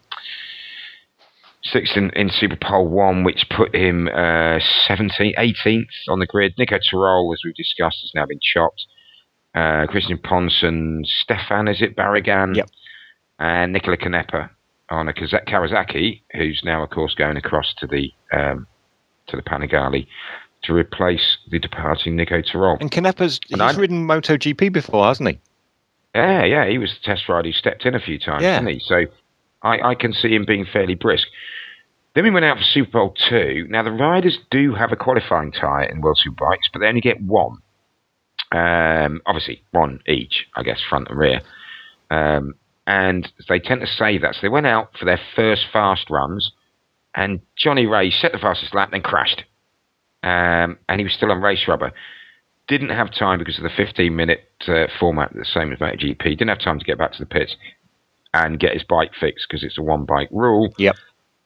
sixth in, in Superpole one, which put him uh, seventeenth, eighteenth on the grid. Nico Tirol, as we've discussed, has now been chopped. Uh, Christian Ponson, Stefan, is it, Barragan? Yep. And Nicola Canepa on a Kawasaki, who's now, of course, going across to the um, to the Panigale to replace the departing Nico Tirol. And Canepa's, he's and ridden MotoGP before, hasn't he? Yeah, yeah, he was the test rider who stepped in a few times, yeah. didn't he? So I, I can see him being fairly brisk. Then we went out for Super Bowl two. Now, the riders do have a qualifying tyre in World Superbikes, but they only get one. Um, obviously, one each, I guess, front and rear. Um, and they tend to say that. So they went out for their first fast runs, and Johnny Ray set the fastest lap, then crashed. Um, and he was still on race rubber. Didn't have time because of the fifteen-minute uh, format, the same as MotoGP. Didn't have time to get back to the pits and get his bike fixed because it's a one-bike rule. Yep.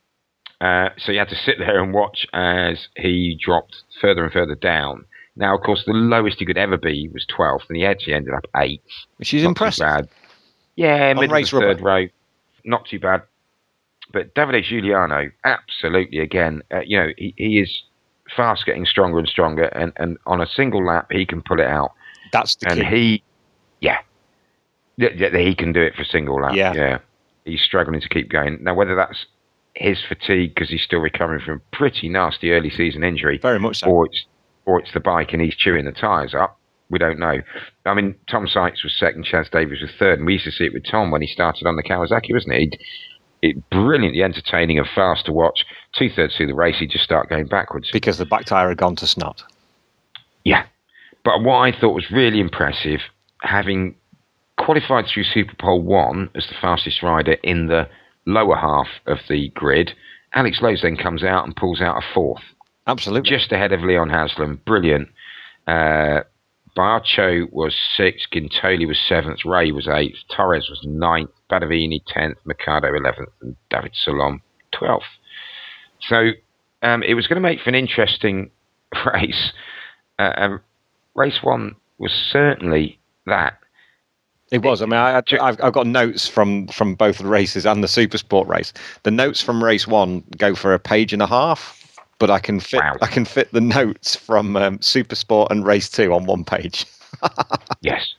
Uh, so you had to sit there and watch as he dropped further and further down. Now, of course, the lowest he could ever be was twelfth, and he actually ended up eighth. Which is Not impressive. Too bad. Yeah, middle race of the third rubber. row. Not too bad. But Davide Giuliano, absolutely, again, uh, you know, he, he is fast getting stronger and stronger, and, and on a single lap, he can pull it out. That's the and key. he, yeah, yeah, yeah, he can do it for single lap. Yeah. yeah. He's struggling to keep going. Now, whether that's his fatigue because he's still recovering from a pretty nasty early season injury, Very much so. or it's or it's the bike and he's chewing the tyres up, we don't know. I mean, Tom Sykes was second, Chaz Davies was third, and we used to see it with Tom when he started on the Kawasaki, wasn't it? He'd, it brilliantly entertaining and fast to watch. Two thirds through the race, he'd just start going backwards Because the back tyre had gone to snot. Yeah, but what I thought was really impressive, having qualified through Superpole one as the fastest rider in the lower half of the grid, Alex Lowe's then comes out and pulls out a fourth. Absolutely. Just ahead of Leon Haslam. Brilliant. Uh, Barcho was sixth, Gintoli was seventh, Ray was eighth, Torres was ninth, Badavini tenth, Mercado eleventh, and David Salom twelfth. So um, it was going to make for an interesting race. Uh, um, race one was certainly that. It was. I mean, I, I've, I've got notes from, from both the races and the Supersport race. The notes from race one go for a page and a half, but I can fit Wow. I can fit the notes from um, Supersport and race two on one page. Yes.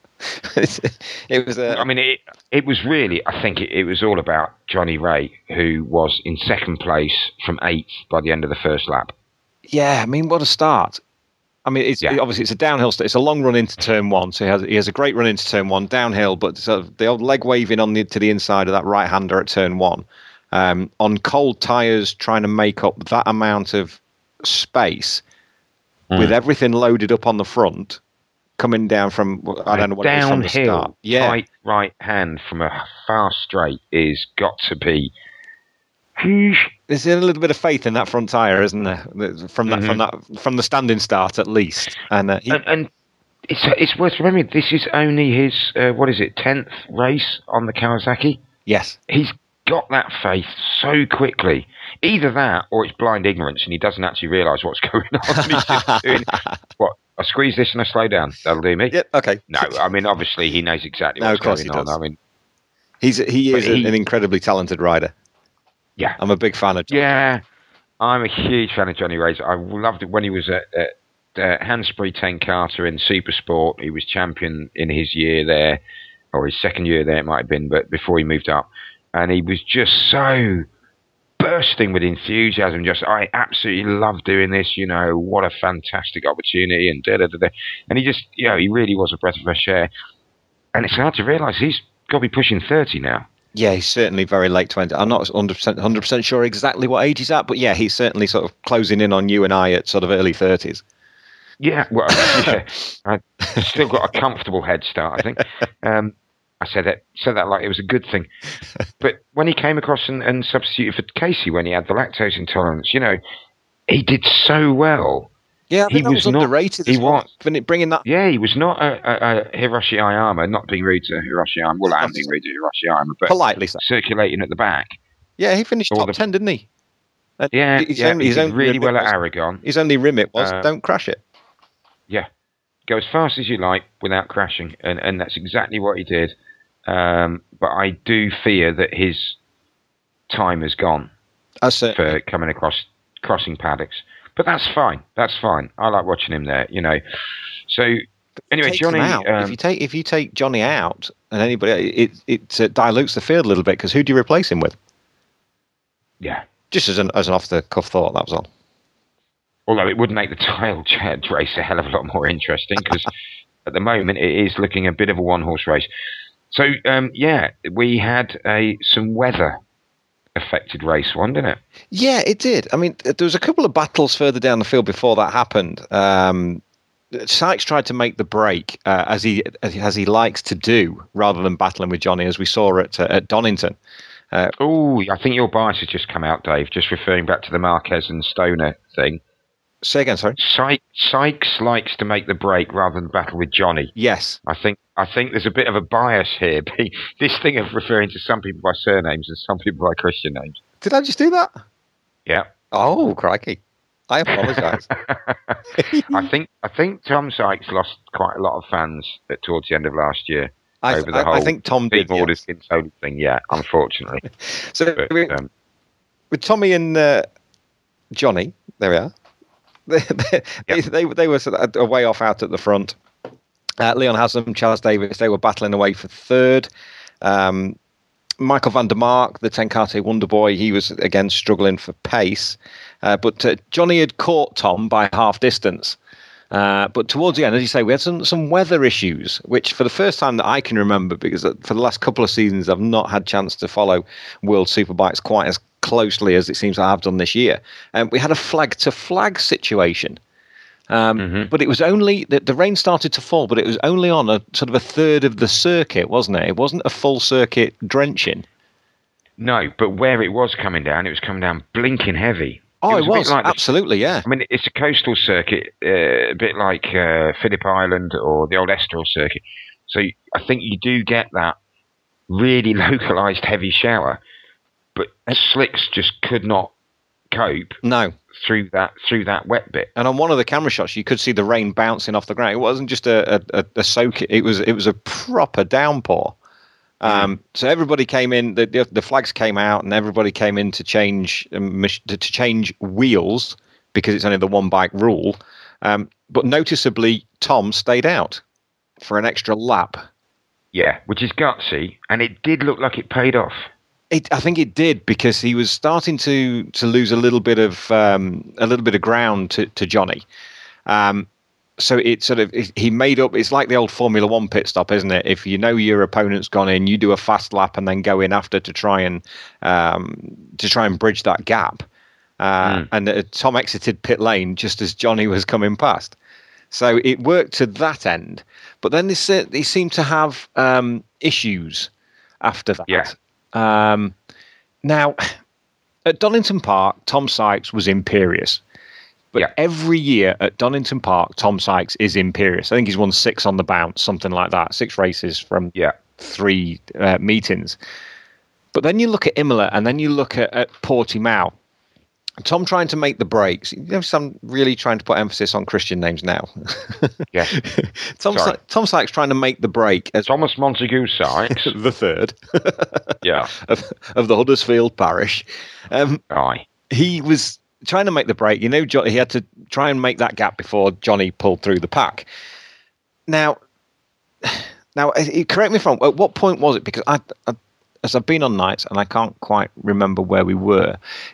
It was. A, I mean, it it was really, I think it, it was all about Johnny Ray, who was in second place from eighth by the end of the first lap. yeah, I mean, what a start. I mean, it's Yeah. obviously it's a downhill. St- it's a long run into turn one, so he has he has a great run into turn one downhill, but sort of the old leg waving on the to the inside of that right hander at turn one, um, on cold tyres, trying to make up that amount of space Mm. with everything loaded up on the front, coming down from I don't know what it is from the start. Downhill, Yeah, tight right hand from a fast straight is got to be. there's a little bit of faith in that front tyre, isn't there? From that, Mhm. from that, from the standing start at least. And uh, he, And, and it's it's worth remembering this is only his uh, what is it tenth race on the Kawasaki. yes, He's got that faith so quickly. Either that, or it's blind ignorance, and he doesn't actually realise what's going on. He's just doing what. I squeeze this and I slow down. That'll do me. yeah, okay. No, I mean obviously he knows exactly No, what's of course going he on. does. I mean, He's he But is he- an incredibly talented rider. yeah, I'm a big fan of John. yeah. I'm a huge fan of Johnny Ray's. I loved it when he was at, at uh, Hansbury Ten Carter in Supersport. He was champion in his year there, or his second year there it might have been, but before he moved up. and he was just so bursting with enthusiasm. Just, I absolutely love doing this. You know, what a fantastic opportunity, and da da da da. And he just, you know, he really was a breath of fresh air. And it's hard to realise he's got to be pushing thirty now. Yeah, he's certainly very late twenty. I'm not one hundred percent, one hundred percent sure exactly what age he's at, but yeah, he's certainly sort of closing in on you and I at sort of early thirties. Yeah, well, yeah, I've still got a comfortable head start, I think. Um, I said that said that like it was a good thing. But when he came across and, and substituted for Casey when he had the lactose intolerance, you know, he did so well. Yeah, I think he that was, was not, underrated. He well. was bringing that. Yeah, he was not a, a, a Hiroshi Ayama, not being rude to Hiroshi Ayama. Well, I am being rude to Hiroshi Ayama, but politely so. Circulating at the back. Yeah, he finished top the, ten, didn't he? And yeah, he's yeah, only, he his did own really well was, at Aragon. His only remit was uh, don't crash it. Yeah, go as fast as you like without crashing, and and that's exactly what he did. Um, but I do fear that his time has gone for coming across crossing paddocks. But that's fine. That's fine. I like watching him there. You know. So anyway, Johnny. Um, if you take if you take Johnny out and anybody, it it uh, dilutes the field a little bit because who do you replace him with? Yeah. Just as an as an off the cuff thought, that was all. Although it would make the tile race a hell of a lot more interesting because at the moment it is looking a bit of a one horse race. So um, yeah, we had a some weather affected race one, didn't it? Yeah, it did. I mean, there was a couple of battles further down the field before that happened. Um, Sykes tried to make the break uh, as he as he likes to do, rather than battling with Johnny, as we saw at uh, at Donington. Uh, oh, I think your bias has just come out, Dave. Just referring back to the Marquez and Stoner thing. Say again, sorry. Sykes, Sykes likes to make the break rather than battle with Johnny. Yes, I think I think there's a bit of a bias here. This thing of referring to some people by surnames and some people by Christian names. Did I just do that? Yeah. Oh, crikey! I apologise. I think I think Tom Sykes lost quite a lot of fans at, towards the end of last year. I, over the I, whole I think Tom did. Orders Yes. in thing, yeah, unfortunately. so but, with, um, with Tommy and uh, Johnny, there we are. They, they, yep. they, they were sort of a way off out at the front. Uh, Leon Haslam, Charles Davis, they were battling away for third. Um, Michael van der Mark, the Tenkate Wonder Boy, he was again struggling for pace. Uh, but uh, Johnny had caught Tom by half distance. Uh, but towards the end, as you say, we had some, some weather issues, which for the first time that I can remember, because for the last couple of seasons, I've not had chance to follow World Superbikes quite as closely as it seems I have done this year. Um, we had a flag to flag situation. Um, mm-hmm. But it was only that the rain started to fall, but it was only on a sort of a third of the circuit, wasn't it? It wasn't a full circuit drenching. No, but where it was coming down, it was coming down blinking heavy. Oh, it was, it was like absolutely, the, yeah. I mean, it's a coastal circuit, uh, a bit like uh, Phillip Island or the old Estoril circuit. So I think you do get that really localised heavy shower, but slicks just could not cope. No. Through that through that wet bit. And on one of the camera shots, you could see the rain bouncing off the ground. It wasn't just a a, a soak; it was it was a proper downpour. Um, so everybody came in. The, the the flags came out, and everybody came in to change um, to change wheels because it's only the one bike rule. Um, but noticeably, Tom stayed out for an extra lap. Yeah, which is gutsy, and it did look like it paid off. It, I think it did because he was starting to to lose a little bit of um, a little bit of ground to to Johnny. Um, so it sort of it, he made up. It's like the old Formula One pit stop, isn't it? If you know your opponent's gone in, you do a fast lap and then go in after to try and um, to try and bridge that gap. Uh, mm. And uh, Tom exited pit lane just as Johnny was coming past. So it worked to that end. But then they, uh, they seemed to have um, issues after that. Yeah. Um, now, at Donington Park, Tom Sykes was imperious. But yeah. every year at Donington Park, Tom Sykes is imperious. I think he's won six on the bounce, something like that. Six races from yeah. three uh, meetings. But then you look at Imola and then you look at, at Portimao. Tom trying to make the breaks. You know, some really trying to put emphasis on Christian names now. Yeah. Tom, Sy- Tom Sykes trying to make the break. As Thomas Montague Sykes. the third. yeah. Of, of the Huddersfield parish. Um, Aye. He was trying to make the break. You know, he had to try and make that gap before Johnny pulled through the pack. Now, now, correct me if I'm wrong. At what point was it? Because I, I as I've been on nights, and I can't quite remember where we were.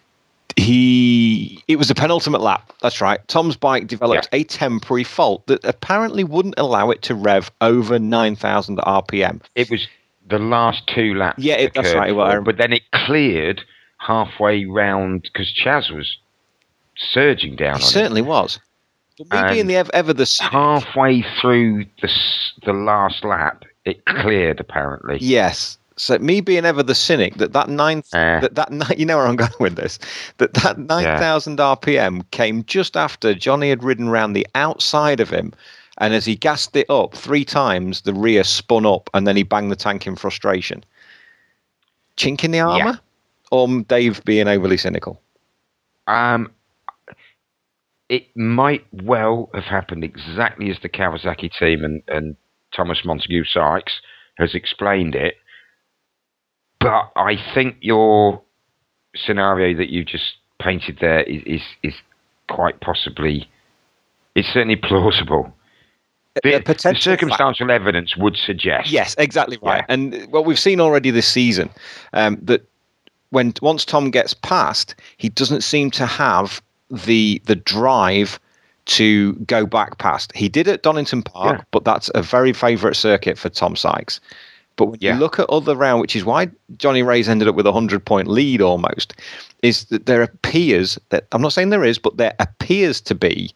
He, it was the penultimate lap. That's right. Tom's bike developed yeah. a temporary fault that apparently wouldn't allow it to rev over nine thousand R P M. It was the last two laps. Yeah, it, that's right. Well, but then it cleared halfway round because Chaz was surging down. He on certainly it. was. But me being the ever, ever the cynic, halfway through the the last lap, it cleared apparently. Yes. So me being ever the cynic, that that nine, uh, that that you know where I'm going with this, that that nine thousand yeah. R P M came just after Johnny had ridden round the outside of him, and as he gassed it up three times, the rear spun up, and then he banged the tank in frustration. Chink in the armour, yeah. or Dave being overly cynical? Um, it might well have happened exactly as the Kawasaki team and and Thomas Montague Sykes has explained it. But I think your scenario that you just painted there is, is, is quite possibly, it's certainly plausible. The, the, the circumstantial fact. evidence would suggest. Yes, exactly right. Yeah. And what we've seen already this season, um, that when once Tom gets past, he doesn't seem to have the the drive to go back past. He did at Donington Park, yeah. but that's a very favourite circuit for Tom Sykes. But when yeah. you look at other round, which is why Johnny Ray's ended up with a hundred-point lead almost, is that there appears that, I'm not saying there is, but there appears to be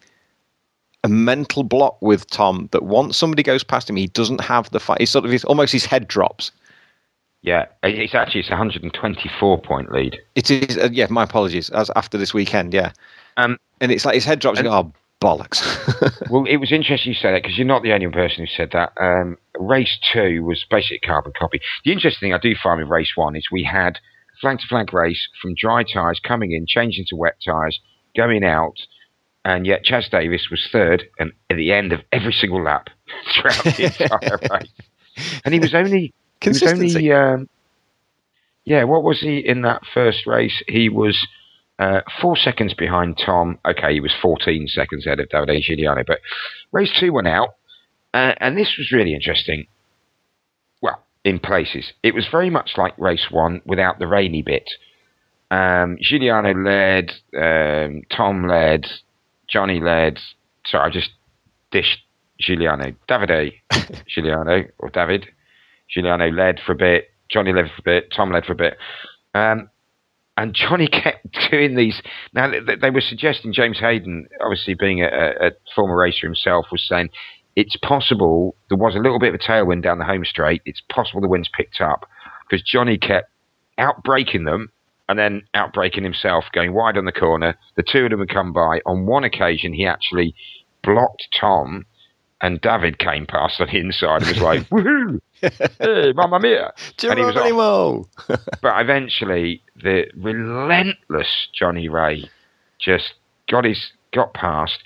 a mental block with Tom that once somebody goes past him, he doesn't have the fight. He's sort of, he's, almost his head drops. Yeah, it's actually it's a one hundred twenty-four point lead. It is, uh, yeah, my apologies, as after this weekend, yeah. Um, and it's like his head drops and, and oh, bollocks. Well, it was interesting you said that because you're not the only person who said that. Um, race two was basically a carbon copy. The interesting thing I do find with race one is we had flank to flank race from dry tyres coming in, changing to wet tyres, going out, and yet Chaz Davies was third and at the end of every single lap throughout the entire race. And he was only, he was only um, yeah, what was he in that first race? He was Uh, four seconds behind Tom. Okay, he was fourteen seconds ahead of Davide Giuliano. But race two went out, uh, and this was really interesting. Well, in places. It was very much like race one without the rainy bit. Um, Giuliano led, um, Tom led, Johnny led. Sorry, I just dished Giuliano. Davide Giuliano, or David Giuliano led for a bit, Johnny led for a bit, Tom led for a bit. Um, And Johnny kept doing these. Now, they were suggesting, James Hayden, obviously being a, a former racer himself, was saying it's possible there was a little bit of a tailwind down the home straight. It's possible the wind's picked up because Johnny kept outbraking them and then outbraking himself, going wide on the corner. The two of them would come by. On one occasion, he actually blocked Tom, and David came past on the inside and was like, woohoo! Hey, mamma mia! And he was off. But eventually, the relentless Johnny Ray just got his got past,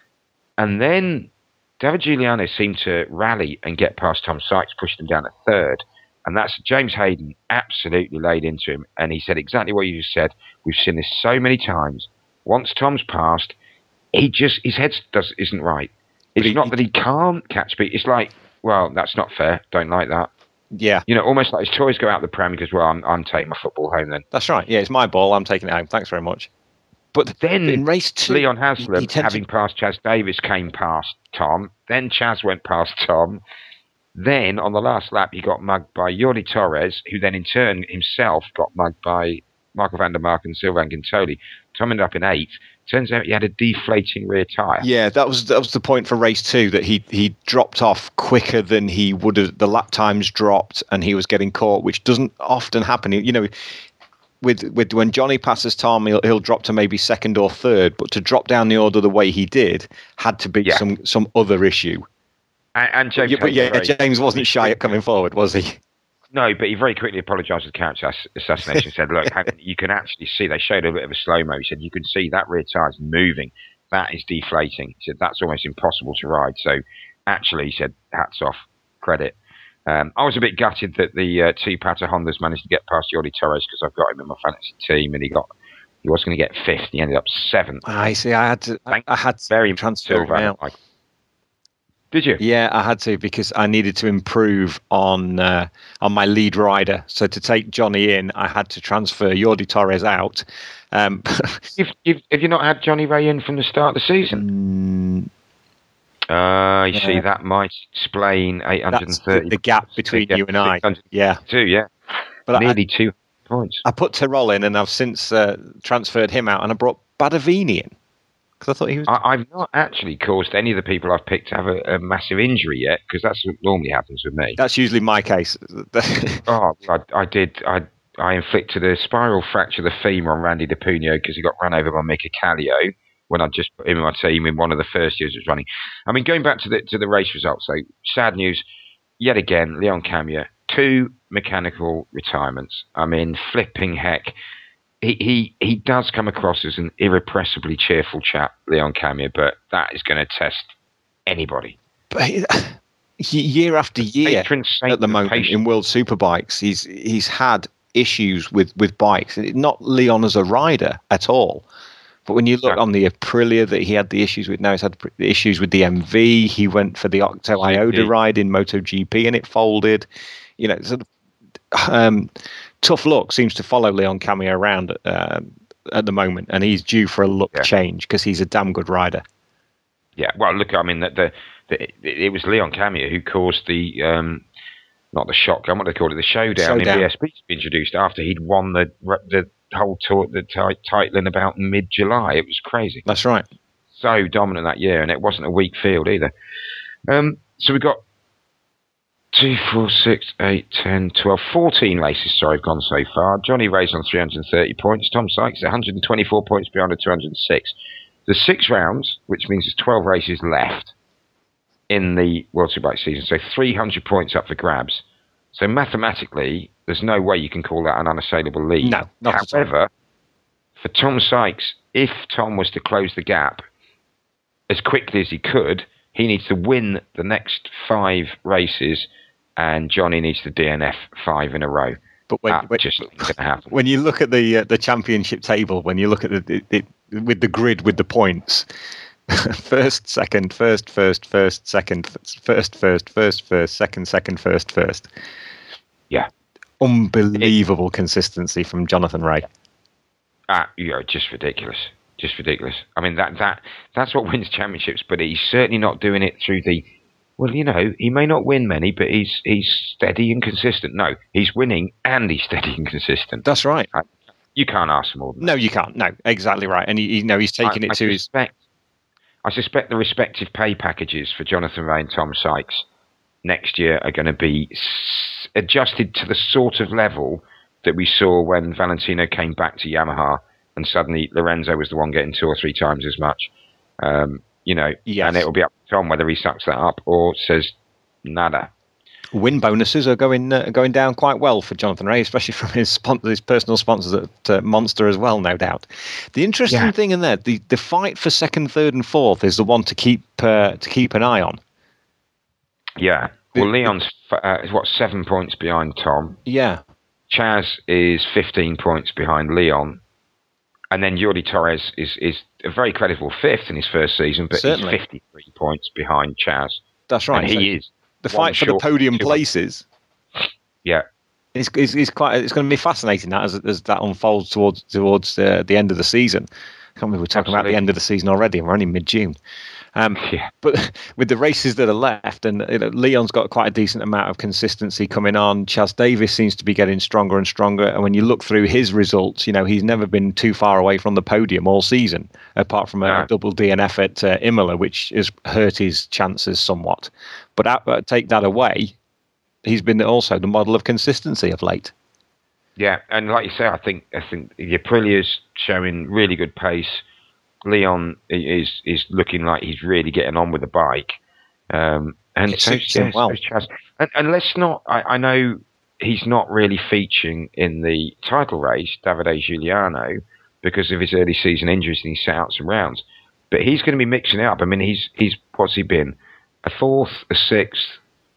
and then David Giuliano seemed to rally and get past Tom Sykes, pushed him down to third, and that's James Hayden absolutely laid into him, and he said exactly what you just said. We've seen this so many times. Once Tom's passed, he just his head does isn't right. It's he, not that he can't catch speed. It's like, well, that's not fair. Don't like that. Yeah. You know, almost like his toys go out the pram because, well, I'm, I'm taking my football home then. That's right. Yeah, it's my ball. I'm taking it home. Thanks very much. But then in race two, Leon Haslam, having to... passed Chaz Davies, came past Tom. Then Chaz went past Tom. Then on the last lap, he got mugged by Jordi Torres, who then in turn himself got mugged by Michael van der Mark and Sylvain Guintoli. Tom ended up in eighth. Turns out he had a deflating rear tyre. Yeah, that was that was the point for race two, that he he dropped off quicker than he would have. The lap times dropped, and he was getting caught, which doesn't often happen. You know, with with when Johnny passes Tom, he'll he'll drop to maybe second or third, but to drop down the order the way he did had to be yeah. some some other issue. And, and James, but, yeah, but yeah James wasn't shy at coming forward, was he? No, but he very quickly apologised for the character assassination. Said, "Look, you can actually see." They showed a bit of a slow mo. He said, "You can see that rear tyre is moving. That is deflating." He said, "That's almost impossible to ride." So, actually, he said, "Hats off, credit." Um, I was a bit gutted that the uh, two Pata Hondas managed to get past Jordi Torres because I've got him in my fantasy team, and he got he was going to get fifth. He ended up seventh. I see. I had to. I, I had very transfer now. Like, Did you? Yeah, I had to because I needed to improve on uh, on my lead rider. So to take Johnny in, I had to transfer Jordi Torres out. Um, you've, you've, have you not had Johnny Ray in from the start of the season? Uh, I yeah. see. That might explain eight hundred thirty. The, the gap between you and I. Yeah. Two, yeah. But Nearly I, two points. I put Tyrrell in, and I've since uh, transferred him out, and I brought Badavini in. Because I thought he was. I, I've not actually caused any of the people I've picked to have a, a massive injury yet, because that's what normally happens with me. That's usually my case. oh, I, I did. I I inflicted a spiral fracture of the femur on Randy De Pugno because he got run over by Mika Kallio when I just put him in my team in one of the first years it was running. I mean, going back to the to the race results, so sad news yet again. Leon Camier, two mechanical retirements. I mean, flipping heck. He, he he does come across as an irrepressibly cheerful chap, Leon Camier, but that is going to test anybody. But year after year, at the moment patient. in World Superbikes, he's he's had issues with, with bikes. Not Leon as a rider at all, but when you look yeah. on the Aprilia that he had the issues with, now he's had the issues with the M V. He went for the Octo Ioda ride in MotoGP and it folded. You know, sort of, um, tough luck seems to follow Leon Camier around uh, at the moment, and he's due for a luck yeah. change because he's a damn good rider. Yeah, well, look, I mean, the, the, the, it was Leon Camier who caused the, um, not the shotgun, what do they call it, the showdown, showdown. in B S B to be introduced after he'd won the the whole tour, the t- title in about mid-July. It was crazy. That's right. So dominant that year, and it wasn't a weak field either. Um, so we got two, four, six, eight, ten, twelve, fourteen races, sorry, have gone so far. Johnny Ray's on three hundred thirty points. Tom Sykes one hundred twenty-four points behind the two hundred six. There's six rounds, which means there's twelve races left in the World Superbike season. So three hundred points up for grabs. So mathematically, there's no way you can call that an unassailable lead. No, not However, for Tom Sykes, if Tom was to close the gap as quickly as he could, he needs to win the next five races, and Johnny needs to D N F five in a row. But when, that when, just isn't going to happen. When you look at the uh, the championship table, when you look at the, the, the with the grid with the points, first, second, first, first, first, second, first, first, first, first, second, second, first, first. Yeah, unbelievable it, consistency from Jonathan Rea. Ah, you know, just ridiculous. Just ridiculous. I mean, that that that's what wins championships, but he's certainly not doing it through the. Well, you know, he may not win many, but he's he's steady and consistent. No, he's winning and he's steady and consistent. That's right. I, you can't ask for more than no, that. you can't. No, exactly right. And he, you know, he's taking I, it I to suspect, his. I suspect the respective pay packages for Jonathan Rea and Tom Sykes next year are going to be s- adjusted to the sort of level that we saw when Valentino came back to Yamaha. And suddenly Lorenzo was the one getting two or three times as much, um, you know, yes. and it will be up to Tom whether he sucks that up or says nada. Win bonuses are going uh, going down quite well for Jonathan Rea, especially from his, sponsor, his personal sponsors at uh, Monster as well, no doubt. The interesting yeah. thing in there, the, the fight for second, third, and fourth is the one to keep uh, to keep an eye on. Yeah, well, Leon's uh, is what seven points behind Tom. Yeah, Chaz is fifteen points behind Leon. And then Jordi Torres is, is a very credible fifth in his first season, but Certainly. he's fifty-three points behind Chaz. That's right. And he so is. The fight for the podium places. Yeah. It's, it's, it's quite. It's going to be fascinating that as, as that unfolds towards towards uh, the end of the season. I can't believe we're talking Absolutely. about the end of the season already, and we're only mid-June. Um, yeah. But with the races that are left, and you know, Leon's got quite a decent amount of consistency coming on. Chaz Davis seems to be getting stronger and stronger. And when you look through his results, you know, he's never been too far away from the podium all season, apart from a no. double D N F at uh, Imola, which has hurt his chances somewhat. But uh, take that away, he's been also the model of consistency of late. Yeah, and like you say, I think I think the Aprilia's showing really good pace. Leon is is looking like he's really getting on with the bike, um, and it so, yeah, well. so Chaz, and, and let's not. I, I know he's not really featuring in the title race, Davide Giuliano, because of his early season injuries, and he sat out some rounds. But he's going to be mixing it up. I mean, he's he's what's he been? A fourth, a sixth.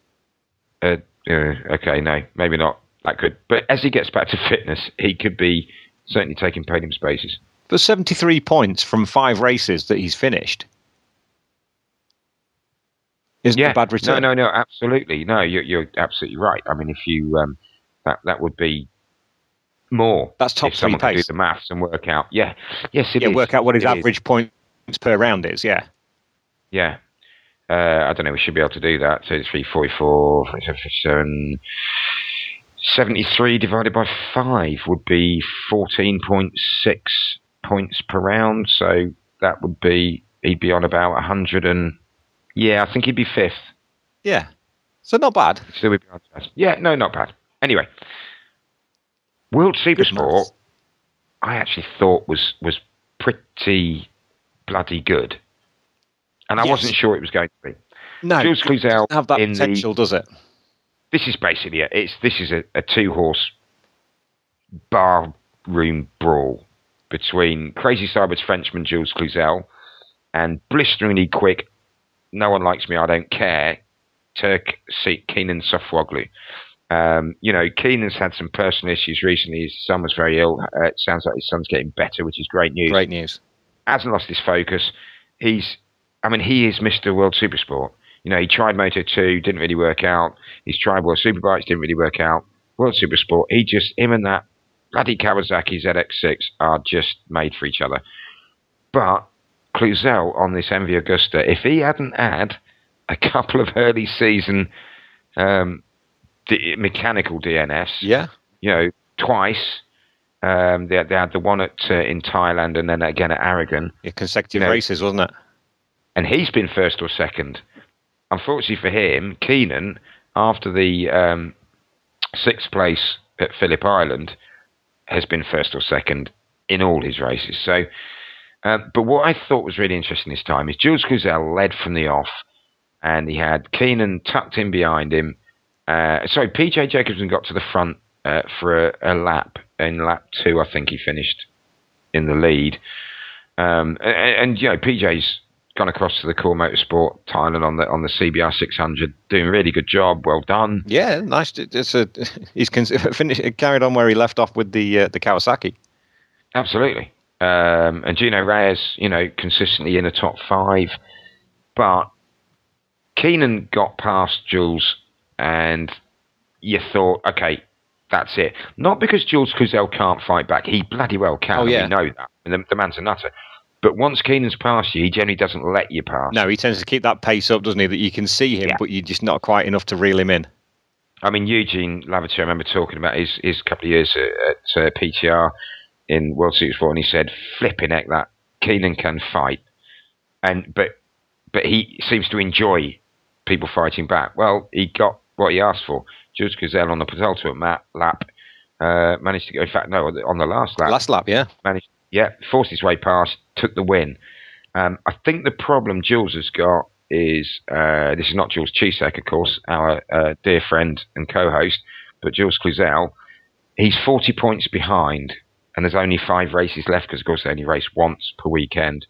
Uh, uh, okay, no, maybe not that good. But as he gets back to fitness, he could be certainly taking podium spaces. There's seventy-three points from five races that he's finished. isn't yeah. a bad return. No, no, no, absolutely. No, you're, you're absolutely right. I mean, if you, um, that, that would be more. That's top if three someone could pace. do the maths and work out. Yeah. Yes, it yeah, is. work out what his It average is. points per round is, yeah. Yeah. Uh, I don't know, we should be able to do that. So it's three, forty-four, forty-seven, fifty-seven, seventy-three divided by five would be fourteen point six points per round. So that would be, he'd be on about one hundred and, yeah, I think he'd be fifth. Yeah. So not bad. Still would be on test. Yeah, no, not bad. Anyway, World Supersport, I actually thought was, was pretty bloody good. And I Yes. wasn't sure it was going to be. No, Jules Cluzel it doesn't have that in potential, the, does it? This is basically it. It's this is a, a two-horse bar room brawl between Crazy Cyber's Frenchman Jules Cluzel and blisteringly quick, no one likes me, I don't care, Turk Kenan Sofuoglu. Um, you know, Kenan's had some personal issues recently. His son was very ill. Uh, it sounds like his son's getting better, which is great news. Great news. Hasn't lost his focus. He's, I mean, he is Mister World Supersport. You know, he tried Moto two, didn't really work out. He's tried World Superbikes, didn't really work out. World Supersport, he just, him and that bloody Kawasaki Z X six are just made for each other. But Cluzel on this M V Augusta, if he hadn't had a couple of early season um, d- mechanical D N Fs, Yeah. you know, twice, um, they, they had the one at uh, in Thailand and then again at Aragon. Yeah, consecutive You know, races, wasn't it? And he's been first or second. Unfortunately for him, Kenan, after the um, sixth place at Phillip Island, has been first or second in all his races. So, uh, but what I thought was really interesting this time is Jules Cluzel led from the off, and he had Kenan tucked in behind him. Uh, sorry, P J Jacobsen got to the front uh, for a, a lap. In lap two, I think he finished in the lead. Um, and, and, you know, P J's gone across to the Core Motorsport Thailand on the on the C B R six hundred, doing a really good job. Well done. Yeah, nice. It's a he's finished carried on where he left off with the uh, the Kawasaki. Absolutely. Um, and Gino Reyes, you know, consistently in the top five, but Kenan got past Jules, and you thought, okay, that's it. Not because Jules Cluzel can't fight back; he bloody well can. Oh, yeah. We know that. And the, the man's a nutter. But once Kenan's past you, he generally doesn't let you pass. No, he tends to keep that pace up, doesn't he? That you can see him, Yeah. but you're just not quite enough to reel him in. I mean, Eugene Lavater, I remember talking about his, his couple of years at, at uh, P T R in World Supersport, and he said, flipping heck, that Kenan can fight. and but But he seems to enjoy people fighting back. Well, he got what he asked for. Jules Cluzel on the penultimate lap uh, managed to go, in fact, no, on the last lap. Last lap, yeah. Managed, yeah, forced his way past, took the win. Um, I think the problem Jules has got is, uh, this is not Jules Chisek, of course, our uh, dear friend and co-host, but Jules Cluzel, he's forty points behind, and there's only five races left, because, of course, they only race once per weekend.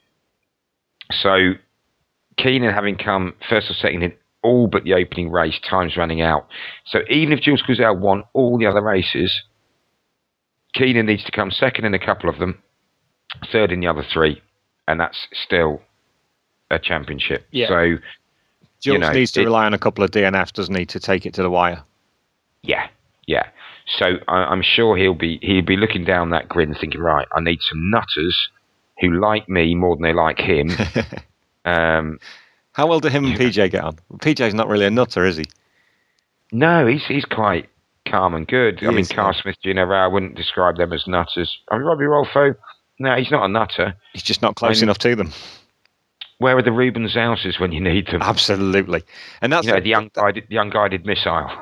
So, Kenan having come first or second in all but the opening race, time's running out. So, even if Jules Cluzel won all the other races, Kenan needs to come second in a couple of them, third in the other three, and that's still a championship. Yeah. So, Jules you know, needs to it- rely on a couple of D N Fs, doesn't he, to take it to the wire? yeah, yeah. So I, I'm sure he'll be he'll be looking down that grid and thinking, right, I need some nutters who like me more than they like him. um, How well do him and P J get on? Well, P J's not really a nutter, is he? no, he's he's quite calm and good. He I mean, is, Carl yeah. Smith, Gino Ray, I wouldn't describe them as nutters. I mean, Robbie Rolfo, no, he's not a nutter. He's just not close I mean- enough to them. Where are the Ruben Zouses when you need them? Absolutely. And that's You know, the unguided, the unguided missile.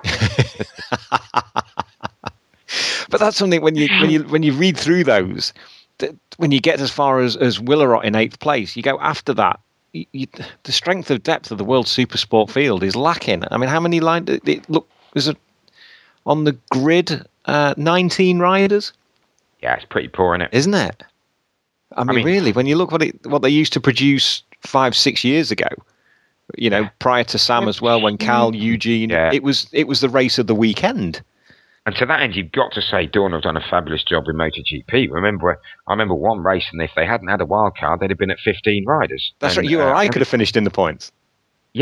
But that's something when you when you when you read through those, that when you get as far as as Willerot in eighth place, you go after that. You, you, the strength of depth of the World Supersport field is lacking. I mean, how many line? It, it, look, there's a on the grid uh, nineteen riders, Yeah, it's pretty poor, isn't it? isn't it? I mean, mean- really, when you look what it what they used to produce five six years ago, you know, Yeah. prior to Sam as well, when Cal, Eugene, Yeah. it was it was the race of the weekend. And to that end, you've got to say Dawn have done a fabulous job with MotoGP. Remember, I remember one race, and if they hadn't had a wild card, they'd have been at fifteen riders. That's And, right. You uh, or I could have finished in the points. Yeah,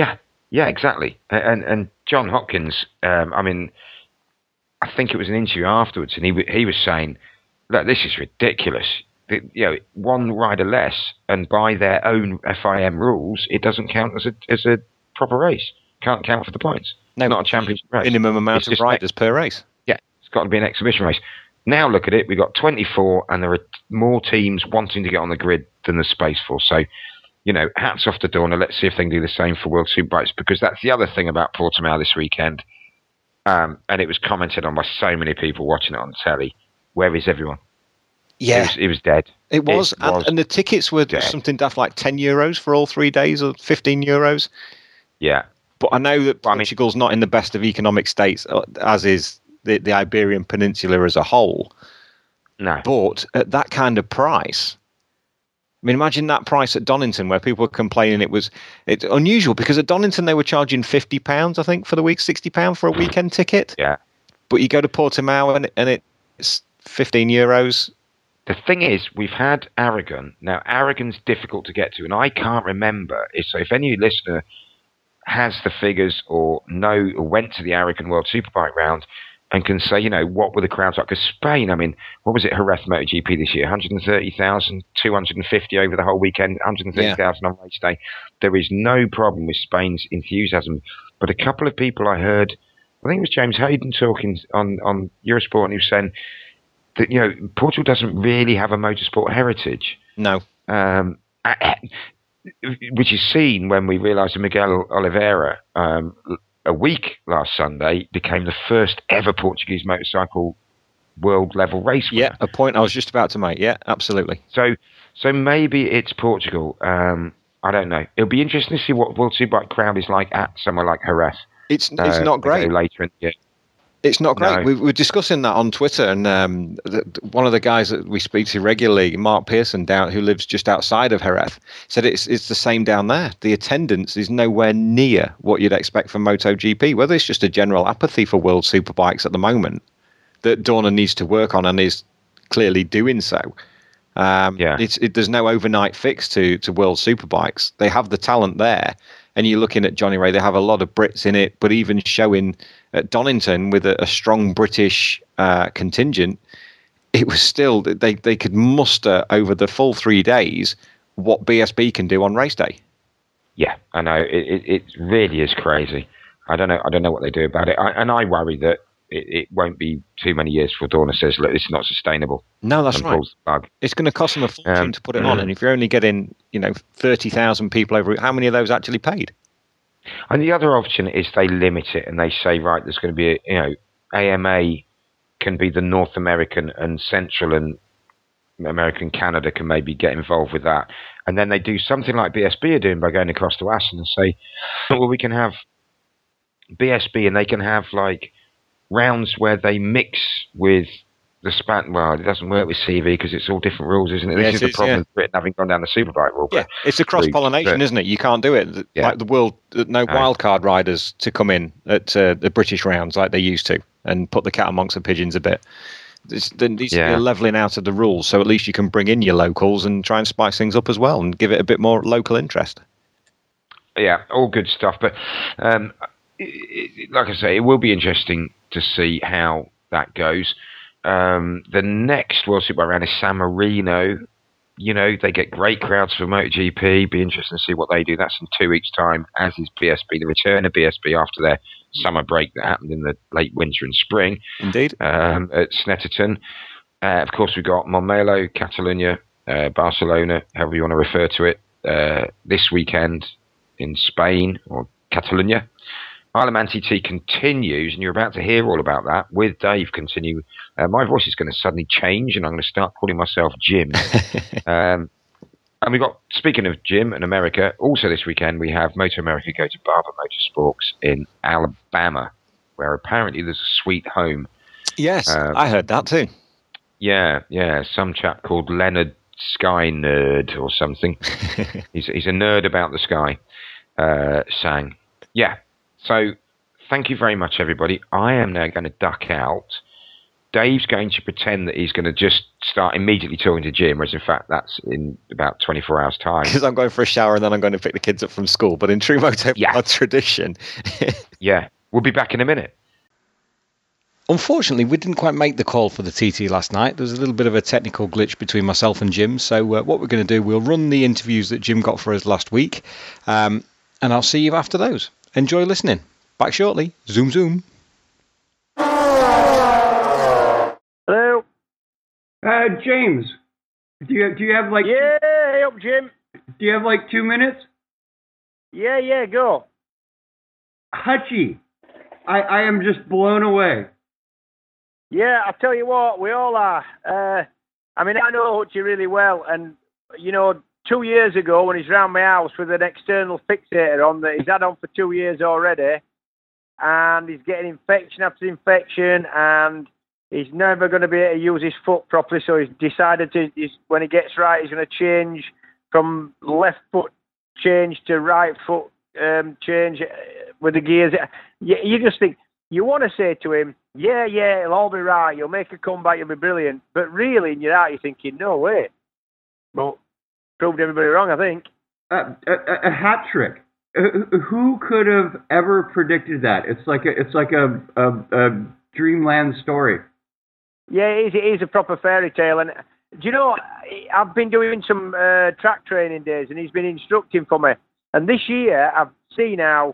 Yeah, exactly. And and John Hopkins, um, I mean, I think it was an interview afterwards, and he he was saying, "Look, this is ridiculous. The, you know, one rider less, and by their own F I M rules, it doesn't count as a as a proper race. Can't count for the points. No, It's not a championship race. minimum amount It's of just riders like, per race. yeah, it's got to be an exhibition race. Now look at it. We've got twenty-four, and there are more teams wanting to get on the grid than the Space Force. So, you know, hats off to Dorna. Let's see if they can do the same for World Superbikes, because that's the other thing about Portimao this weekend. Um, and it was commented on by so many people watching it on telly. Where is everyone? Yeah, It was, it was dead. it was, It and, was and the tickets were dead. something daft like ten euros for all three days, or fifteen euros. Yeah. But I know that Well, I mean- Portugal's not in the best of economic states, uh, as is the, the Iberian Peninsula as a whole. No. But at that kind of price, I mean, imagine that price at Donington, where people were complaining it was it's unusual, because at Donington they were charging fifty pounds, I think, for the week, sixty pounds for a weekend ticket. Yeah. But you go to Portimao and, and it's fifteen euros. The thing is, we've had Aragon. Now, Aragon's difficult to get to, and I can't remember. So if any listener has the figures or know or went to the Aragon World Superbike round and can say, you know, what were the crowds like? Because Spain, I mean, what was it, Jerez MotoGP this year? one hundred thirty thousand, two hundred fifty over the whole weekend, one hundred thirty thousand yeah. on race day. There is no problem with Spain's enthusiasm. But a couple of people I heard, I think it was James Hayden talking on, on Eurosport, and he was saying that, you know, Portugal doesn't really have a motorsport heritage. No. Um, which is seen when we realised that Miguel Oliveira, um, a week last Sunday, became the first ever Portuguese motorcycle world level race winner. Yeah, a point I was just about to make. Yeah, absolutely. So, so maybe it's Portugal. Um, I don't know. It'll be interesting to see what World Superbike crowd is like at somewhere like Jerez. It's it's uh, not great. Later in the year. It's not great. No. We were discussing that on Twitter, and um, the, one of the guys that we speak to regularly, Mark Pearson, down who lives just outside of Jerez, said it's it's the same down there. The attendance is nowhere near what you'd expect from MotoGP. Whether it's just a general apathy for World Superbikes at the moment that Dorna needs to work on, and is clearly doing so. Um, yeah. It's it, there's no overnight fix to to World Superbikes. They have the talent there. And you're looking at Johnny Ray, they have a lot of Brits in it, but even showing at Donington with a, a strong British uh, contingent, it was still, they, they could muster over the full three days what B S B can do on race day. Yeah, I know. It, it, it really is crazy. I don't know I don't know what they do about it. I, and I worry that it, it won't be too many years before Dorna says, look, this is not sustainable. No, that's right. Bug. It's going to cost them a fortune um, to put it on. And if you're only getting, you know, thirty thousand people over, how many of those actually paid? And the other option is they limit it and they say, right, there's going to be, a, you know, A M A can be the North American, and Central and American Canada can maybe get involved with that. And then they do something like B S B are doing by going across to Assen and say, well, we can have B S B and they can have like rounds where they mix with the span. Well, it doesn't work with C V because it's all different rules, isn't it? This Yes, is the it's, problem yeah. with Britain having gone down the Superbike rule. Yeah, it's a cross-pollination, isn't it? You can't do it. Yeah. Like the world, no No. wildcard riders to come in at uh, the British rounds like they used to and put the cat amongst the pigeons a bit. This, there needs to be Yeah. a levelling out of the rules, so at least you can bring in your locals and try and spice things up as well and give it a bit more local interest. Yeah, all good stuff. But um, it, it, like I say, it will be interesting to see how that goes. Um, the next World Superbike round is San Marino. You know, they get great crowds for MotoGP. Be interesting to see what they do. That's in two weeks' time, as is B S B. The return of B S B after their summer break that happened in the late winter and spring. Indeed. Um, at Snetterton. Uh, of course, we've got Montmeló, Catalunya, uh, Barcelona, however you want to refer to it, uh, this weekend in Spain, or Catalunya. Isle of Man T T continues, and you're about to hear all about that with Dave. Continue. Uh, my voice is going to suddenly change, and I'm going to start calling myself Jim. um, and we've got, speaking of Jim and America, also this weekend we have Moto America go to Barber Motorsports in Alabama, where apparently there's a sweet home. Yes, Um, I heard that too. Yeah, yeah, some chap called Leonard Sky Nerd or something. he's he's a nerd about the sky. Uh, sang, yeah. So, thank you very much, everybody. I am now going to duck out. Dave's going to pretend that he's going to just start immediately talking to Jim, whereas in fact that's in about twenty-four hours' time. Because I'm going for a shower and then I'm going to pick the kids up from school. But in true Moto yeah. tradition. yeah, we'll be back in a minute. Unfortunately, we didn't quite make the call for the T T last night. There was a little bit of a technical glitch between myself and Jim. So uh, what we're going to do, we'll run the interviews that Jim got for us last week. Um, and I'll see you after those. Enjoy listening. Back shortly. Zoom, zoom. Hello. Uh, James, do you do you have like yeah, hey up, Jim. Do you have like two minutes? Yeah, yeah, go. Hutchie, I I am just blown away. Yeah, I tell you what, we all are. Uh, I mean, I know Hutchie really well, and you know, two years ago when he's round my house with an external fixator on that he's had on for two years already, and he's getting infection after infection, and he's never going to be able to use his foot properly, so he's decided to, he's, when he gets right, he's going to change from left foot change to right foot um, change with the gears. You, you just think, you want to say to him, yeah, yeah, it'll all be right, you'll make a comeback, you'll be brilliant. But really, in your heart, you're thinking, no way. But proved everybody wrong, I think. Uh, a, a hat trick. Uh, who could have ever predicted that? It's like a, it's like a, a, a dreamland story. Yeah, it is, it is a proper fairy tale. And do you know, I've been doing some uh, track training days, and he's been instructing for me. And this year, I've seen how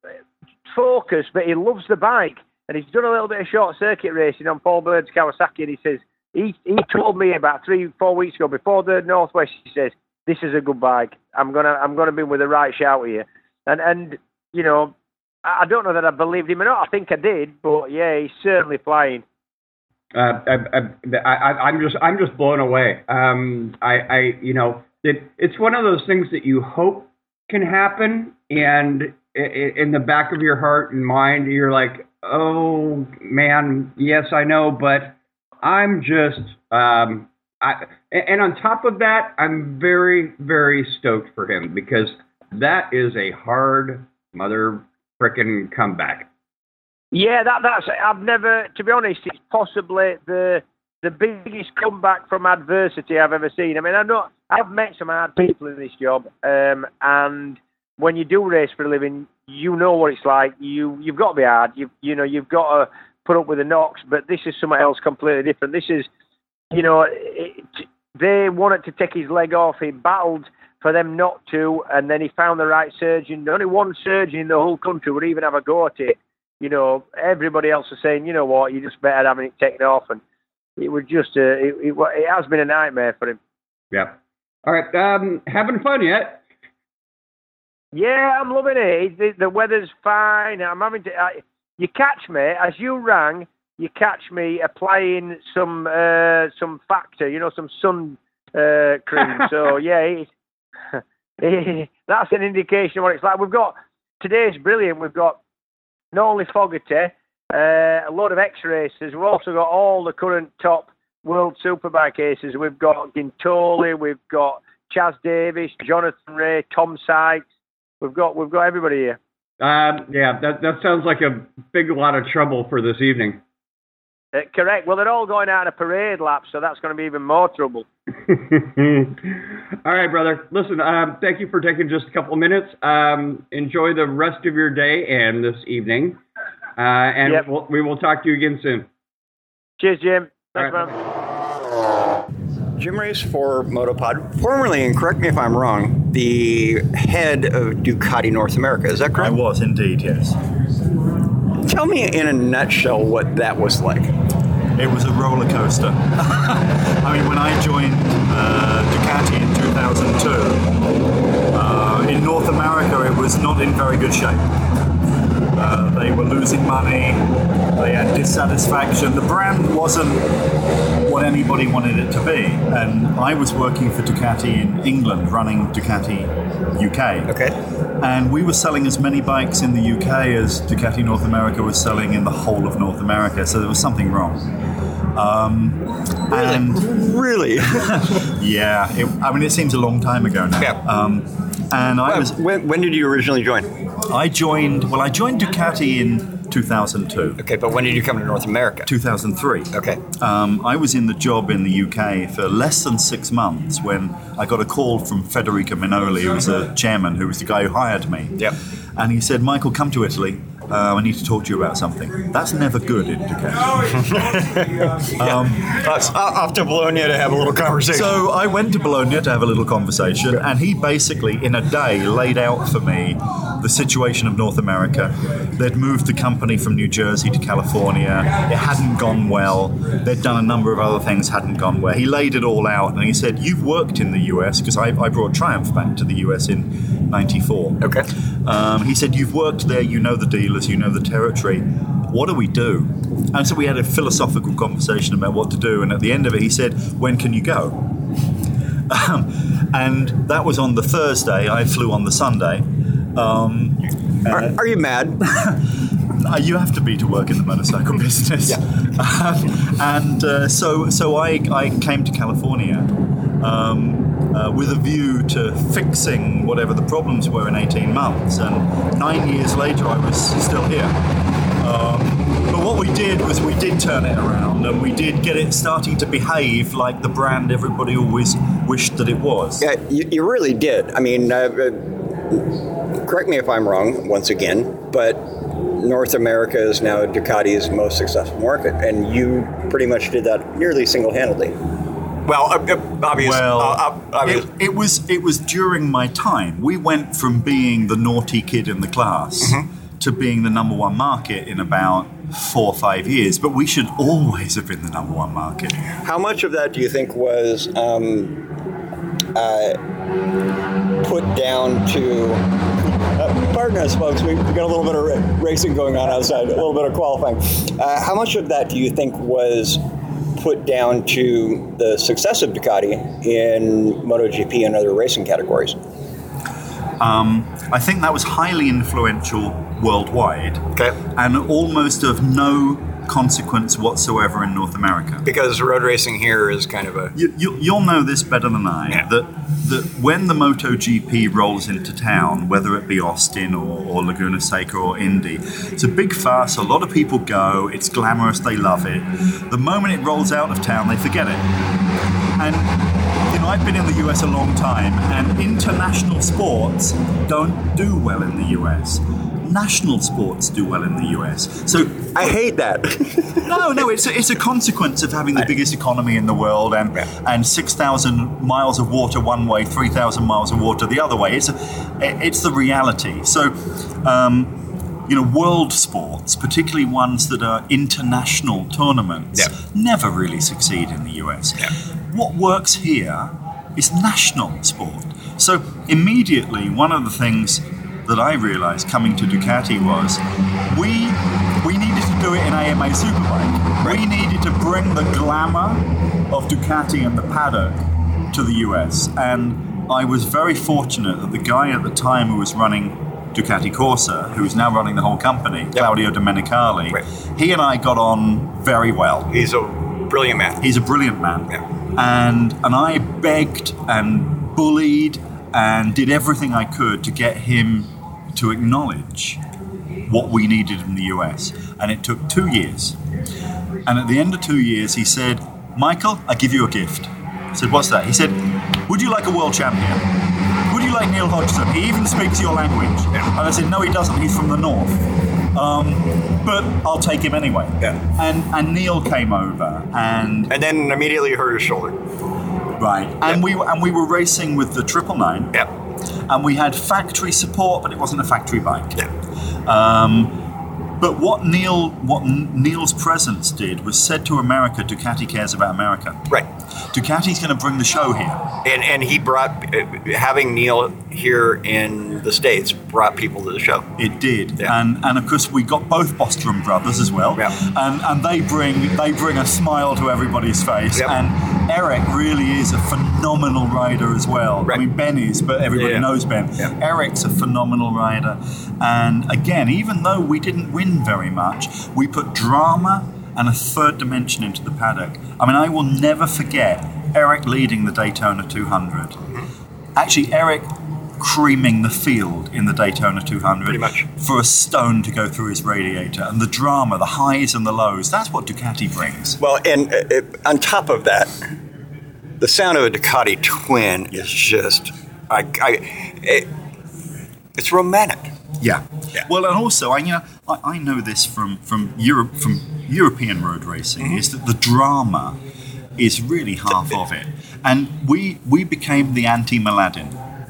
focused, but he loves the bike. And he's done a little bit of short circuit racing on Paul Bird's Kawasaki. And he says, he, he told me about three, four weeks ago, before the Northwest, he says, this is a good bike. I'm gonna, I'm gonna be with the right shout here. And, and you know, I don't know that I believed him or not. I think I did, but yeah, he's certainly flying. Uh, I, I, I, I'm just, I'm just blown away. Um, I, I, you know, it, it's one of those things that you hope can happen, and in the back of your heart and mind, you're like, oh man, yes, I know, but I'm just, um, I, and on top of that, I'm very, very stoked for him, because that is a hard mother frickin' comeback. Yeah, that that's. I've never, to be honest, it's possibly the the biggest comeback from adversity I've ever seen. I mean, I know I've met some hard people in this job, um, and when you do race for a living, you know what it's like. You you've got to be hard. You you know you've got to put up with the knocks. But this is something else completely different. This is, you know, it, they wanted to take his leg off. He battled for them not to, and then he found the right surgeon. Only one surgeon in the whole country would even have a go at it. You know, everybody else was saying, you know what, you just better having it taken off, and it was just, uh, it, it, it has been a nightmare for him. Yeah. All right, um, having fun yet? Yeah, I'm loving it. The, the weather's fine. I'm having to. I, you catch me as you rang. You catch me applying some uh, some factor, you know, some sun uh, cream. So yeah, it, it, that's an indication of what it's like. We've got today's brilliant. We've got not only Fogarty, uh, a load of X-racers. We've also got all the current top World Superbike aces. We've got Gintoli, we've got Chaz Davis, Jonathan Ray, Tom Sykes. We've got we've got everybody here. Um, yeah, that that sounds like a big lot of trouble for this evening. Uh, correct. Well, they're all going out in a parade lap, so that's going to be even more trouble. All right, brother. Listen, um, thank you for taking just a couple of minutes. Um, enjoy the rest of your day and this evening. Uh, and yep. we'll, we will talk to you again soon. Cheers, Jim. Thanks, right. man. Jim Race for Motopod, formerly, and correct me if I'm wrong, the head of Ducati North America. Is that correct? I was indeed, yes. Tell me in a nutshell what that was like. It was a roller coaster. I mean, when I joined uh, Ducati in two thousand two, uh, in North America, it was not in very good shape. Uh, they were losing money, they had dissatisfaction. The brand wasn't what anybody wanted it to be. And I was working for Ducati in England, running Ducati U K. Okay. And we were selling as many bikes in the U K as Ducati North America was selling in the whole of North America. So there was something wrong. Um, and really? yeah. It, I mean, it seems a long time ago now. Yeah. Um, and I well, was. When, when did you originally join? I joined. Well, I joined Ducati in two thousand two. Okay, but when did you come to North America? two thousand three. Okay. Um, I was in the job in the U K for less than six months when I got a call from Federico Minoli, who was a chairman, who was the guy who hired me. Yep. And he said, Michael, come to Italy. Uh, I need to talk to you about something. That's never good in Ducati. um, Off to Bologna to have a little conversation. So I went to Bologna to have a little conversation, and he basically, in a day, laid out for me the situation of North America. They'd moved the company from New Jersey to California. It hadn't gone well. They'd done a number of other things, hadn't gone well. He laid it all out, and he said, you've worked in the U S, because I, I brought Triumph back to the U S in ninety-four. Okay. Um, he said, you've worked there, you know the dealers, you know the territory. What do we do? And so we had a philosophical conversation about what to do, and at the end of it, he said, when can you go? Um, and that was on the Thursday. I flew on the Sunday. Um, are, uh, are you mad? You have to be to work in the motorcycle business. Yeah. Um, and uh, so so I, I came to California um, uh, with a view to fixing whatever the problems were in eighteen months. And nine years later, I was still here. Um, but what we did was we did turn it around, and we did get it starting to behave like the brand everybody always wished that it was. Yeah, you, you really did. I mean, uh, correct me if I'm wrong once again, but North America is now Ducati's most successful market, and you pretty much did that nearly single-handedly. Well, uh, obviously, well, uh, obvious. It, it was it was during my time. We went from being the naughty kid in the class mm-hmm. to being the number one market in about four or five years. But we should always have been the number one market. How much of that do you think was um, uh, put down to? Uh, pardon us, folks. We've got a little bit of racing going on outside, a little bit of qualifying. Uh, how much of that do you think was put down to the success of Ducati in MotoGP and other racing categories? Um, I think that was highly influential worldwide, okay, and almost of no consequence whatsoever in North America. Because road racing here is kind of a... You, you, you'll know this better than I, yeah. that, that when the MotoGP rolls into town, whether it be Austin or, or Laguna Seca or Indy, it's a big fuss, a lot of people go, it's glamorous, they love it. The moment it rolls out of town, they forget it. And, you know, I've been in the U S a long time, and international sports don't do well in the U S. National sports do well in the U S. So I hate that. no, no, it's a, it's a consequence of having the biggest economy in the world and yeah. and six thousand miles of water one way, three thousand miles of water the other way. It's a, it's the reality. So, um, you know, world sports, particularly ones that are international tournaments, yeah. never really succeed in the U S. Yeah. What works here is national sport. So immediately, one of the things that I realised coming to Ducati was we we needed to do it in A M A Superbike. Right. We needed to bring the glamour of Ducati and the paddock to the U S. And I was very fortunate that the guy at the time who was running Ducati Corsa, who's now running the whole company, yep. Claudio Domenicali, right. he and I got on very well. He's a brilliant man. He's a brilliant man. Yeah. And and I begged and bullied and did everything I could to get him to acknowledge what we needed in the U S. And it took two years. And at the end of two years, he said, Michael, I give you a gift. I said, what's that? He said, would you like a world champion? Would you like Neil Hodgson? He even speaks your language. Yeah. And I said, no, he doesn't. He's from the north. Um, but I'll take him anyway. Yeah. And and Neil came over and... And then immediately hurt his shoulder. Right. And, yeah. we, and we were racing with the Triple Nine. Yeah. And we had factory support, but it wasn't a factory bike. Yeah. Um, but what Neil, what Neil's presence did was said to America, Ducati cares about America. Right. Ducati's going to bring the show here. And and he brought, having Neil here in the States brought people to the show. It did. Yeah. And and of course we got both Bostrom brothers as well. Yeah. And and they bring they bring a smile to everybody's face. Yep. And Eric really is a phenomenal rider as well. Right. I mean, Ben is, but everybody yeah. knows Ben. Yeah. Eric's a phenomenal rider. And again, even though we didn't win very much, we put drama and a third dimension into the paddock. I mean, I will never forget Eric leading the Daytona two hundred. Mm-hmm. Actually, Eric creaming the field in the Daytona two hundred. Pretty much. For a stone to go through his radiator. And the drama, the highs and the lows, that's what Ducati brings. Well, and uh, it, on top of that, the sound of a Ducati twin is just, I, I, it, it's romantic. Yeah. Yeah. Well, and also, I you know, I, I know this from from Europe, from European road racing, mm-hmm. is that the drama is really half of it, and we we became the anti-Mladen.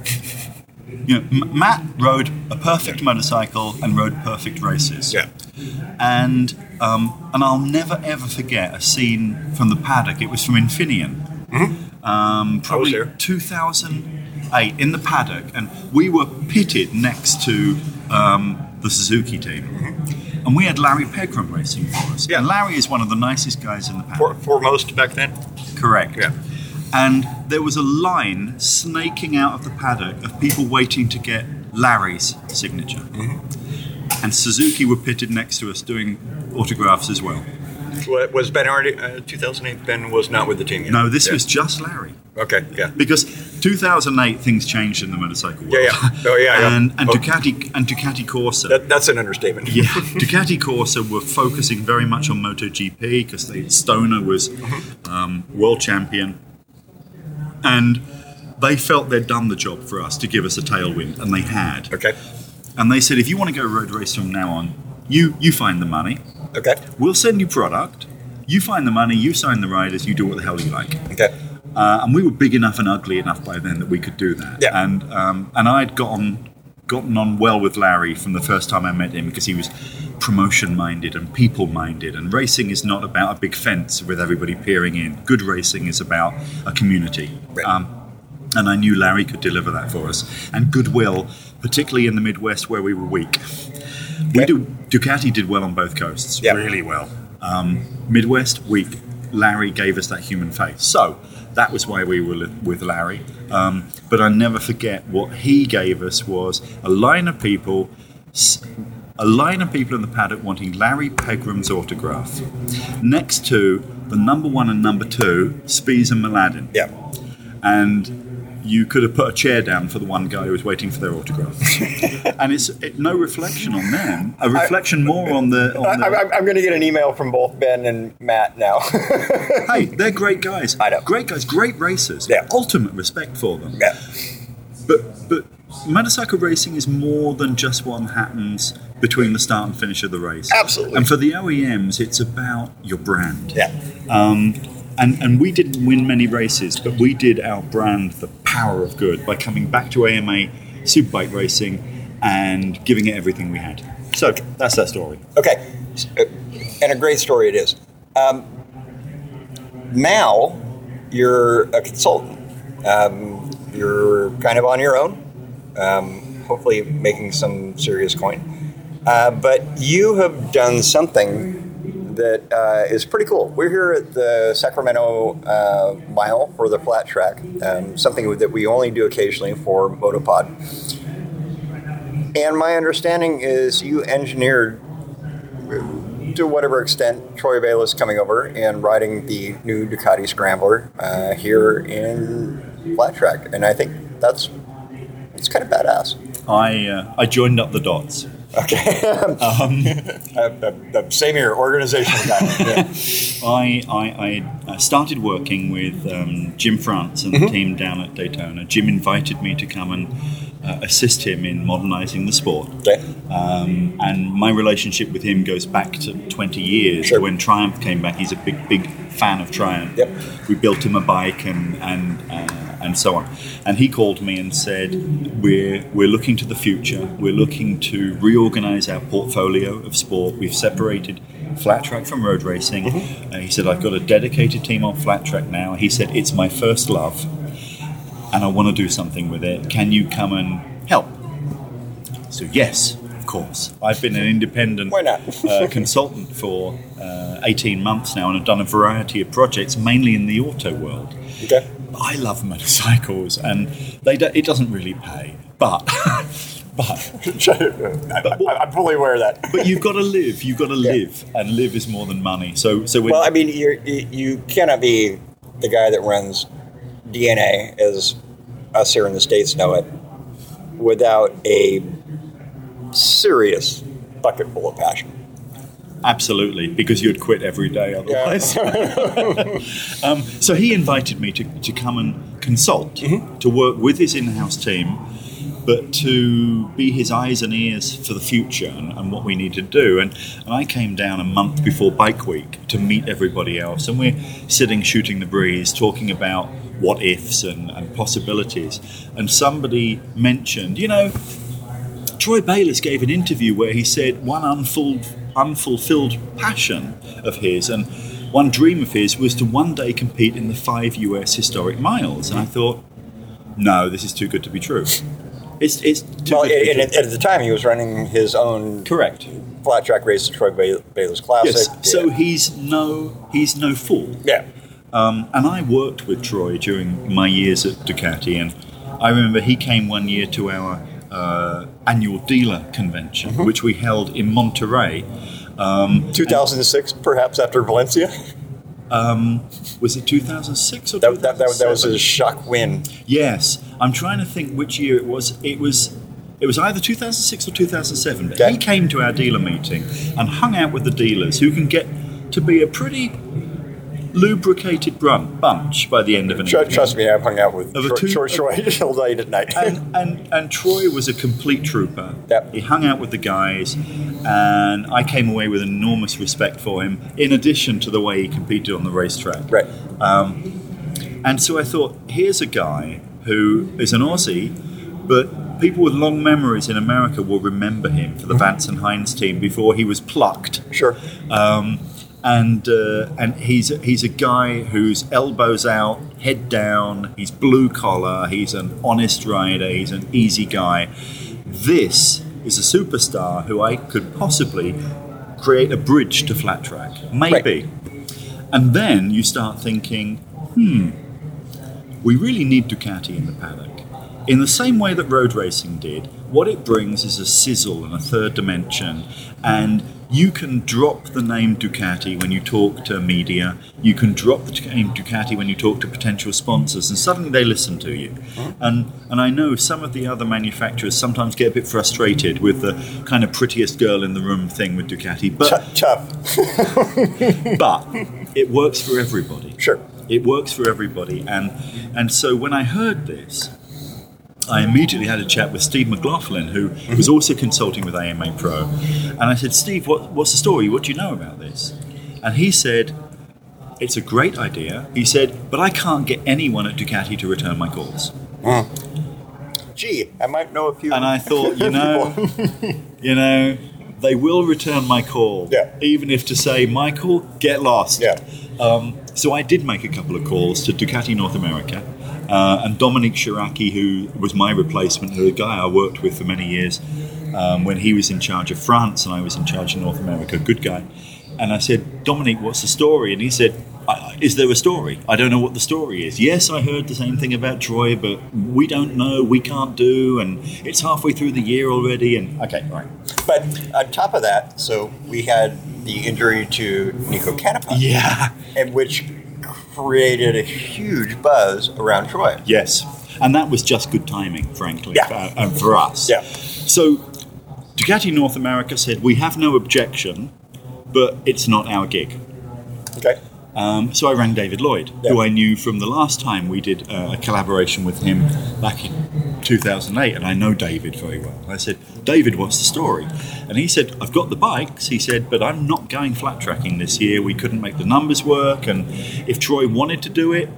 You know, M- Matt rode a perfect motorcycle and rode perfect races. Yeah. And um, and I'll never ever forget a scene from the paddock. It was from Infineon. Mm-hmm. Um, probably I was there. two thousand eight in the paddock, and we were pitted next to um, the Suzuki team. Mm-hmm. And we had Larry Pegram racing for us. Yeah. And Larry is one of the nicest guys in the paddock. For, foremost back then? Correct. Yeah. And there was a line snaking out of the paddock of people waiting to get Larry's signature. Mm-hmm. And Suzuki were pitted next to us doing autographs as well. Well, was Ben already, uh, two thousand eight, Ben was not with the team yet? No, this yeah. was just Larry. Okay, yeah. Because two thousand eight, things changed in the motorcycle world. Yeah, yeah. Oh, yeah, yeah. and and oh. Ducati and Ducati Corsa. That, that's an understatement. Yeah, Ducati Corsa were focusing very much on MotoGP because Stoner was um, world champion, and they felt they'd done the job for us to give us a tailwind, and they had. Okay. And they said, if you want to go road race from now on, you you find the money. Okay. We'll send you product. You find the money. You sign the riders. You do what the hell you like. Okay. Uh, and we were big enough and ugly enough by then that we could do that. Yeah. And um, and I'd gotten gotten on well with Larry from the first time I met him because he was promotion minded and people minded. And racing is not about a big fence with everybody peering in. Good racing is about a community. Right. Um, and I knew Larry could deliver that for us. And goodwill, particularly in the Midwest where we were weak. We Yeah. do Ducati did well on both coasts, Yeah. really well. Um, Midwest, weak. Larry gave us that human face. So that was why we were li- with Larry. Um, but I never forget what he gave us was a line of people, s- a line of people in the paddock wanting Larry Pegram's autograph, next to the number one and number two, Spies and Mladen. Yeah. And you could have put a chair down for the one guy who was waiting for their autograph. And it's it, no reflection on them, a reflection I, more on the... On I, the I, I'm going to get an email from both Ben and Matt now. Hey, they're great guys. I know. Great guys, great racers. Yeah. Ultimate respect for them. Yeah. But but motorcycle racing is more than just what happens between the start and finish of the race. Absolutely. And for the O E Ms, it's about your brand. Yeah. Um, and, and we didn't win many races, but we did our brand the power of good by coming back to A M A Superbike racing and giving it everything we had. So that's that story. Okay. And a great story it is. Um, now you're a consultant. Um, you're kind of on your own, um, hopefully making some serious coin. Uh, but you have done something that uh, is pretty cool. We're here at the Sacramento uh, Mile for the flat track, um, something that we only do occasionally for Motopod. And my understanding is you engineered, to whatever extent, Troy Bayliss coming over and riding the new Ducati Scrambler uh, here in flat track. And I think that's it's kind of badass. I uh, I joined up the dots. Okay. um, uh, uh, same here, organizational guy. Yeah. I, I, I started working with um, Jim France and the mm-hmm. team down at Daytona. Jim invited me to come and uh, assist him in modernizing the sport. Okay. Um, and my relationship with him goes back to twenty years. Sure. When Triumph came back. He's a big, big fan of Triumph. Yep. We built him a bike and and uh, and so on. And he called me and said, we're we're looking to the future. We're looking to reorganize our portfolio of sport. We've separated flat track from road racing. Mm-hmm. Uh, he said, I've got a dedicated team on flat track now. He said, it's my first love and I want to do something with it. Can you come and help? So yes, of course. I've been an independent Why not? uh, consultant for uh, eighteen months now and I've done a variety of projects, mainly in the auto world. Okay. I love motorcycles and they do, it doesn't really pay, but... But, but what, I'm fully aware of that. But you've got to live. You've got to yeah. live, and live is more than money. So, so when, well, I mean, you're, you you cannot be the guy that runs D N A, as us here in the States know it, without a serious bucket full of passion. Absolutely, because you'd quit every day otherwise. Yeah. um, so he invited me to, to come and consult, mm-hmm. to work with his in-house team, but to be his eyes and ears for the future and, and what we need to do. And, and I came down a month before Bike Week to meet everybody else, and we're sitting shooting the breeze, talking about what ifs and, and possibilities. And somebody mentioned, you know, Troy Bayliss gave an interview where he said one unfulfilled, unfulfilled passion of his and one dream of his was to one day compete in the five U S historic miles. And I thought, no, this is too good to be true. It's it's too well, good to be and true. at the time he was running his own correct flat track race, the Troy Bay- Bayliss Classic. Yes, yeah. so he's no he's no fool. Yeah. Um, and I worked with Troy during my years at Ducati, and I remember he came one year to our uh, annual dealer convention, mm-hmm. which we held in Monterey. Um, two thousand six, and, perhaps after Valencia? Um, was it two thousand six or that, two thousand seven? That, that was a shock win. Yes. I'm trying to think which year it was. It was it was either two thousand six or two thousand seven. But okay. He came to our dealer meeting and hung out with the dealers, who can get to be a pretty lubricated brun- bunch by the end of an Trust, evening. trust me, I've hung out with Of a two- Troy, Troy till late at night. And, and and Troy was a complete trooper. Yep. He hung out with the guys, and I came away with enormous respect for him, in addition to the way he competed on the racetrack. Right. Um, and so I thought, here's a guy who is an Aussie, but people with long memories in America will remember him for the Vance and Hines team before he was plucked. Sure. Um, And uh, and he's he's a guy who's elbows out, head down. He's blue collar. He's an honest rider. He's an easy guy. This is a superstar who I could possibly create a bridge to flat track, maybe. Right. And then you start thinking, hmm, we really need Ducati in the paddock. In the same way that road racing did, what it brings is a sizzle and a third dimension, and you can drop the name Ducati when you talk to media, you can drop the name Ducati when you talk to potential sponsors, and suddenly they listen to you. Mm-hmm. And and I know some of the other manufacturers sometimes get a bit frustrated with the kind of prettiest girl in the room thing with Ducati, but tough. But it works for everybody. Sure. It works for everybody, and and so when I heard this, I immediately had a chat with Steve McLaughlin, who mm-hmm. was also consulting with A M A Pro. And I said, Steve, what, what's the story? What do you know about this? And he said, it's a great idea. He said, but I can't get anyone at Ducati to return my calls. Mm. Gee, I might know a few. And I thought, you know, you know, they will return my call. Yeah. Even if to say, Michael, get lost. Yeah. Um, so I did make a couple of calls to Ducati North America. Uh, and Dominique Chiraki, who was my replacement, who a guy I worked with for many years um, when he was in charge of France and I was in charge of North America, good guy. And I said, Dominique, what's the story? And he said, is there a story? I don't know what the story is. Yes, I heard the same thing about Troy, but we don't know, we can't do, and it's halfway through the year already. And okay, right. But on top of that, so we had the injury to Nico Canepa. Yeah. And which created a huge buzz around Troy. Yes, and that was just good timing, frankly, yeah. for, uh, for us. Yeah. So Ducati North America said, we have no objection, but it's not our gig. Okay. Um, so I rang David Lloyd, yeah. who I knew from the last time we did uh, a collaboration with him back in two thousand eight, and I know David very well. I said, David, what's the story? And he said, I've got the bikes, he said, but I'm not going flat tracking this year. We couldn't make the numbers work, and if Troy wanted to do it,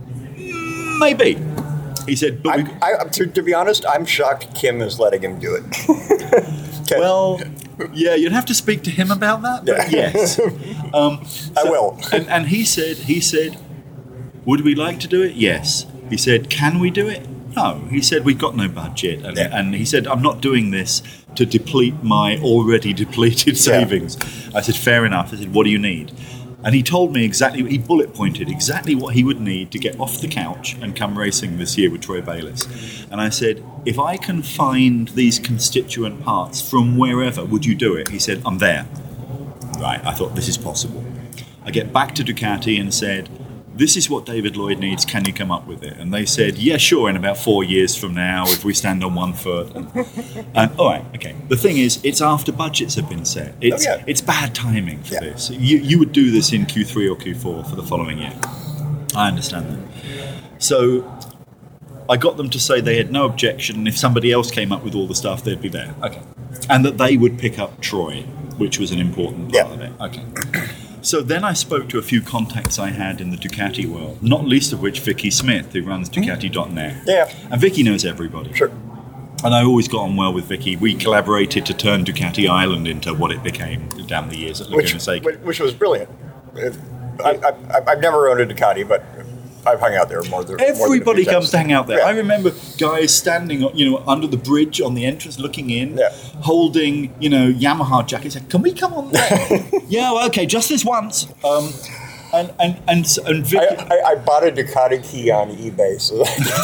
maybe. He said, but we... I, to, to be honest, I'm shocked Kim is letting him do it. Okay. Well, yeah, you'd have to speak to him about that, but yeah. yes. Um, so, I will. and, and he said, he said, would we like to do it? Yes. He said, can we do it? No. He said, we've got no budget. And, yeah. and he said, I'm not doing this to deplete my already depleted savings. Yeah. I said, fair enough. I said, what do you need? And he told me exactly, he bullet pointed exactly what he would need to get off the couch and come racing this year with Troy Bayliss. And I said, if I can find these constituent parts from wherever, would you do it? He said, I'm there. Right, I thought this is possible. I get back to Ducati and said, this is what David Lloyd needs. Can you come up with it? And they said, yeah, sure, in about four years from now, if we stand on one foot. And, and all right, okay. The thing is, it's after budgets have been set. It's oh, yeah. it's bad timing for yeah. this. You, you would do this in Q three or Q four for the following year. I understand that. So I got them to say they had no objection. If somebody else came up with all the stuff, they'd be there. Okay. And that they would pick up Troy, which was an important part yeah. of it. Okay. So then I spoke to a few contacts I had in the Ducati world, not least of which Vicky Smith, who runs Ducati dot net. Yeah. And Vicky knows everybody. Sure. And I always got on well with Vicky. We collaborated to turn Ducati Island into what it became down the years at Laguna Seca. Which, which was brilliant. I, I, I've never owned a Ducati, but I've hung out there more than everybody more than comes to hang out there. Yeah. I remember guys standing, you know, under the bridge on the entrance, looking in, yeah. holding, you know, Yamaha jackets. Like, can we come on there? Yeah, well, okay, just this once. Um, and and and and Vicky, I, I, I bought a Ducati key on eBay. So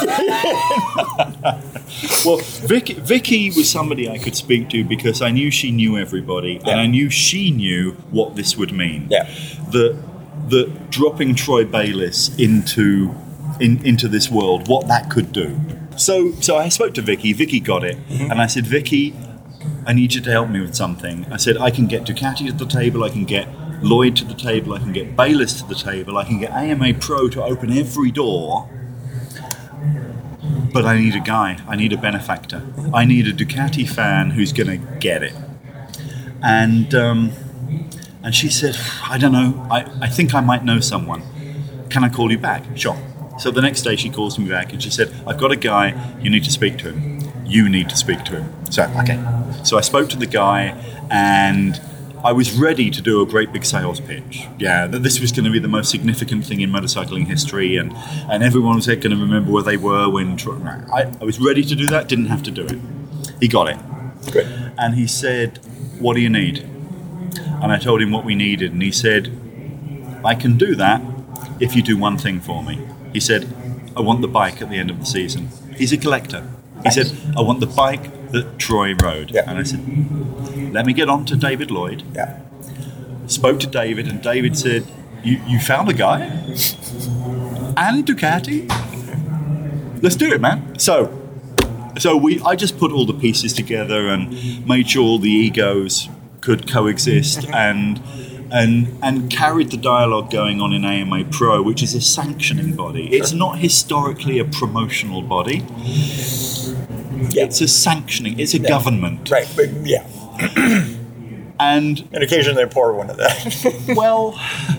well, Vicky, Vicky was somebody I could speak to because I knew she knew everybody, yeah. and I knew she knew what this would mean. Yeah. The the dropping Troy Bayliss into in, into this world, what that could do. So so I spoke to Vicky. Vicky got it, mm-hmm. and I said, Vicky, I need you to help me with something. I said, I can get Ducati to the table, I can get Lloyd to the table, I can get Bayliss to the table, I can get A M A Pro to open every door, but I need a guy, I need a benefactor. I need a Ducati fan who's going to get it. And um, and she said, I don't know, I, I think I might know someone. Can I call you back? Sure. So the next day she calls me back and she said, I've got a guy, you need to speak to him. You need to speak to him. So, okay. So I spoke to the guy and I was ready to do a great big sales pitch. Yeah, that this was going to be the most significant thing in motorcycling history, and, and everyone was going to remember where they were when... I, I was ready to do that, didn't have to do it. He got it. Good. And he said, what do you need? And I told him what we needed, and he said, I can do that if you do one thing for me. He said, I want the bike at the end of the season. He's a collector. He said, I want the bike that Troy rode. Yeah. And I said, let me get on to David Lloyd. Yeah. Spoke to David, and David said, you, you found a guy? And Ducati? Let's do it, man. So so we I just put all the pieces together and made sure all the egos could coexist and and and carried the dialogue going on in A M A Pro, which is a sanctioning body. Sure. It's not historically a promotional body. Yeah. It's a sanctioning. It's a yeah. government. Right, but yeah. and and occasionally they pour one of that. Well,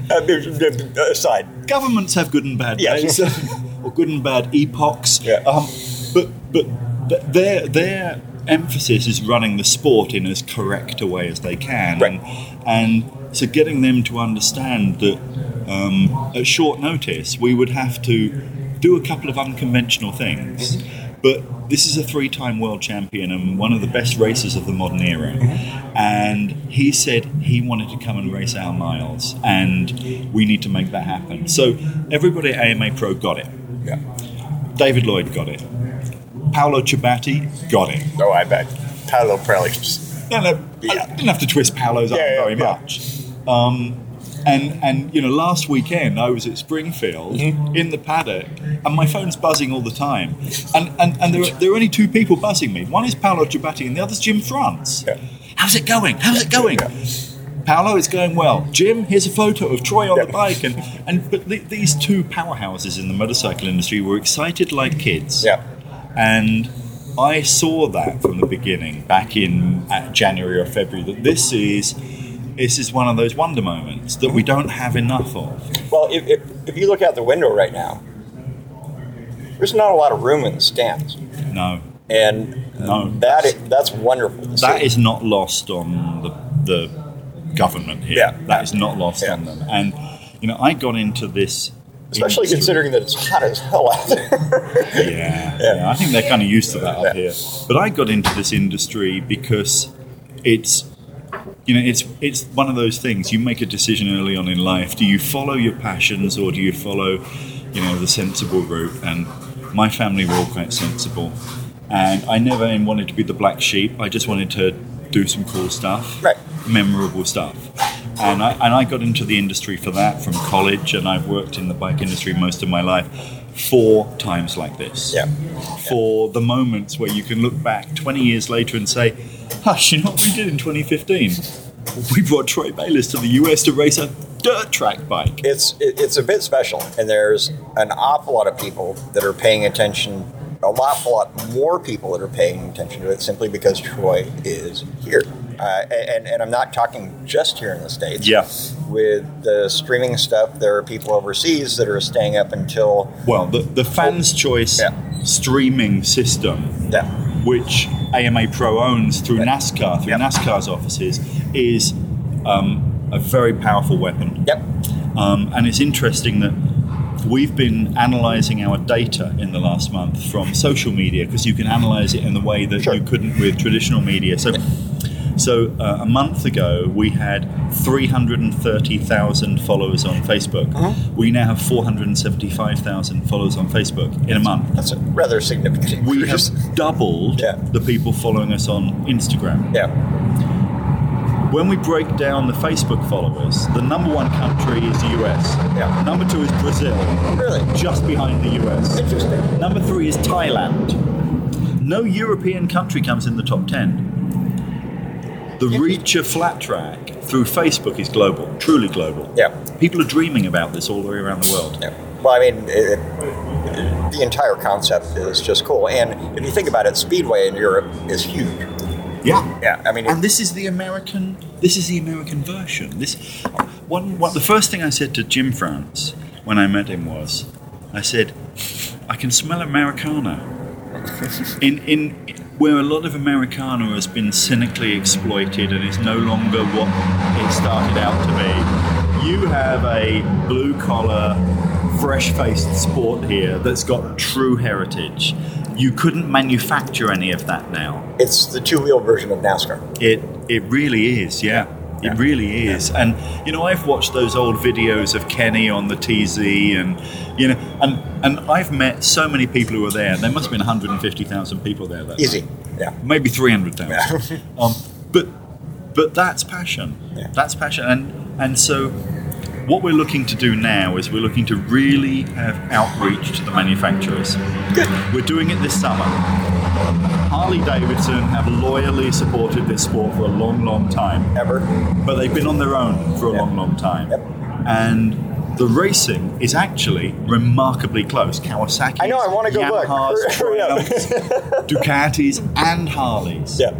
aside, governments have good and bad yes. days, or good and bad epochs. Yeah. Um, but but their their emphasis is running the sport in as correct a way as they can, right. and and so getting them to understand that um, at short notice we would have to do a couple of unconventional things. Mm-hmm. But this is a three-time world champion and one of the best racers of the modern era. Mm-hmm. And he said he wanted to come and race our miles, and we need to make that happen. So everybody at A M A Pro got it. Yeah. David Lloyd got it. Paolo Ciabatti got it. Oh, I bet. Paolo probably just... No, no, yeah. I didn't have to twist Paolo's arm yeah, yeah, very yeah. much. Um, And, and you know, last weekend I was at Springfield mm-hmm. in the paddock, and my phone's buzzing all the time. And and, and there, are, there are only two people buzzing me. One is Paolo Ciabatti, and the other's Jim France. Yeah. How's it going? How's it going? Yeah. Paolo, it's going well. Jim, here's a photo of Troy on yeah. the bike. And, and but th- these two powerhouses in the motorcycle industry were excited like kids. Yeah. And I saw that from the beginning, back in uh, January or February, that this is... This is one of those wonder moments that we don't have enough of. Well, if, if, if you look out the window right now, there's not a lot of room in the stands. No. And no. that is, that's wonderful to That see. is not lost on the, the government here. Yeah. That is not lost yeah. on them. And, you know, I got into this... Especially industry. Considering that it's hot as hell out there. yeah, yeah. yeah. I think they're kind of used to that up yeah. here. But I got into this industry because it's... You know, it's it's one of those things. You make a decision early on in life. Do you follow your passions, or do you follow, you know, the sensible route? And my family were all quite sensible, and I never wanted to be the black sheep. I just wanted to do some cool stuff, right. memorable stuff. and I and I got into the industry for that from college, and I've worked in the bike industry most of my life for times like this. Yeah. For the moments where you can look back twenty years later and say, hush, you know what we did in twenty fifteen? We brought Troy Bayliss to the U S to race a dirt track bike. It's it, it's a bit special, and there's an awful lot of people that are paying attention, a awful lot more people that are paying attention to it simply because Troy is here. Uh, and, and I'm not talking just here in the States. Yeah. With the streaming stuff, there are people overseas that are staying up until... Well, the, the Fans Choice yeah. streaming system, yeah. which A M A Pro owns through yeah. NASCAR, through yep. NASCAR's offices, is um, a very powerful weapon. Yep. Um, and it's interesting that we've been analysing our data in the last month from social media, because you can analyse it in the way that sure. you couldn't with traditional media. So, so uh, a month ago, we had three hundred thirty thousand followers on Facebook. Uh-huh. We now have four hundred seventy-five thousand followers on Facebook in a month. That's a rather significant We increase. have doubled yeah. the people following us on Instagram. Yeah. When we break down the Facebook followers, the number one country is the U S. Yeah. Number two is Brazil. Really? Just behind the U S. Interesting. Number three is Thailand. No European country comes in the top ten. The reach of flat track through Facebook is global, truly global. Yeah. People are dreaming about this all the way around the world. Yeah. Well, I mean, it, it, the entire concept is just cool. And if you think about it, Speedway in Europe is huge. Yeah, yeah. I mean, and this is the American. This is the American version. This one. One. The first thing I said to Jim France when I met him was, I said, I can smell Americana. in in where a lot of Americana has been cynically exploited and is no longer what it started out to be. You have a blue collar, fresh faced sport here that's got true heritage. You couldn't manufacture any of that now. It's the two-wheel version of NASCAR. It it really is, yeah. It yeah. really is. Yeah. And, you know, I've watched those old videos of Kenny on the T Z and, you know, and, and I've met so many people who were there. There must have been one hundred fifty thousand people there. That Easy, night. yeah. Maybe three hundred thousand. Yeah. um, but but that's passion. Yeah. That's passion. And And so what we're looking to do now is we're looking to really have outreach to the manufacturers. Good. We're doing it this summer. Harley Davidson have loyally supported this sport for a long, long time. Ever. But they've been on their own for a yep. long, long time. Yep. And the racing is actually remarkably close. Kawasaki, I know, I want to go Yamahas, look. Triumphs, Ducatis, and Harleys. Yeah.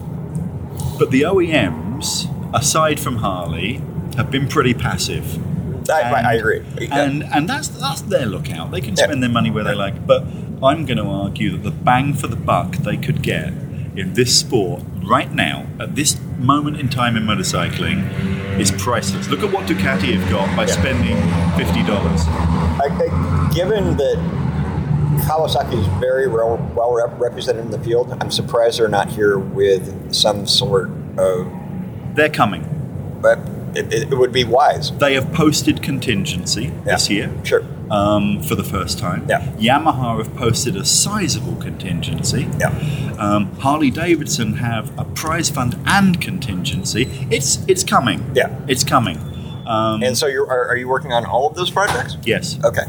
But the O E Ms, aside from Harley, have been pretty passive. I, and, I agree. And and that's that's their lookout. They can spend yeah. their money where they like. But I'm going to argue that the bang for the buck they could get in this sport right now, at this moment in time in motorcycling, is priceless. Look at what Ducati have got by yeah. spending fifty dollars. I, I, given that Kawasaki is very well, well rep- represented in the field, I'm surprised they're not here with some sort of... They're coming. But it, it, it would be wise. They have posted contingency yeah. this year. Sure. Um, for the first time. Yeah. Yamaha have posted a sizable contingency. Yeah. Um, Harley Davidson have a prize fund and contingency. It's it's coming. Yeah. It's coming. Um, and so you're, are, are you working on all of those projects? Yes. Okay.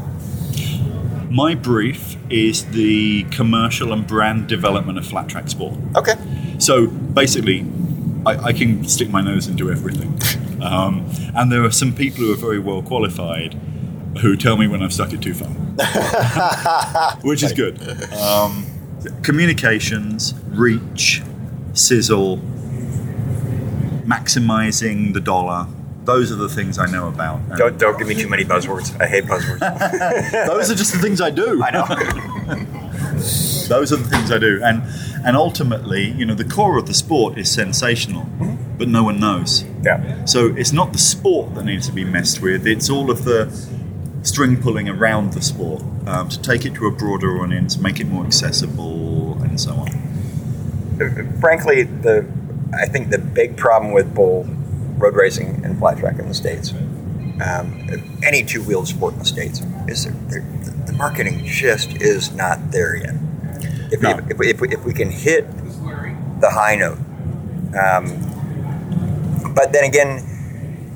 My brief is the commercial and brand development of flat track sport. Okay. So basically, I, I can stick my nose and do everything. Um, and there are some people who are very well qualified who tell me when I've stuck it too far, which is good. Um, communications, reach, sizzle, maximizing the dollar. Those are the things I know about. And don't don't give me too many buzzwords. I hate buzzwords. Those are just the things I do. I know. Those are the things I do. And and ultimately, you know, the core of the sport is sensational, mm-hmm. but no one knows. Yeah. So it's not the sport that needs to be messed with. It's all of the string pulling around the sport um, to take it to a broader audience, make it more accessible, and so on. Frankly, the I think the big problem with both road racing and flat track in the States, um, any two-wheeled sport in the States, is there, there, the marketing just is not there yet. If, no. we, if, we, if, we, if we can hit the high note, um, but then again,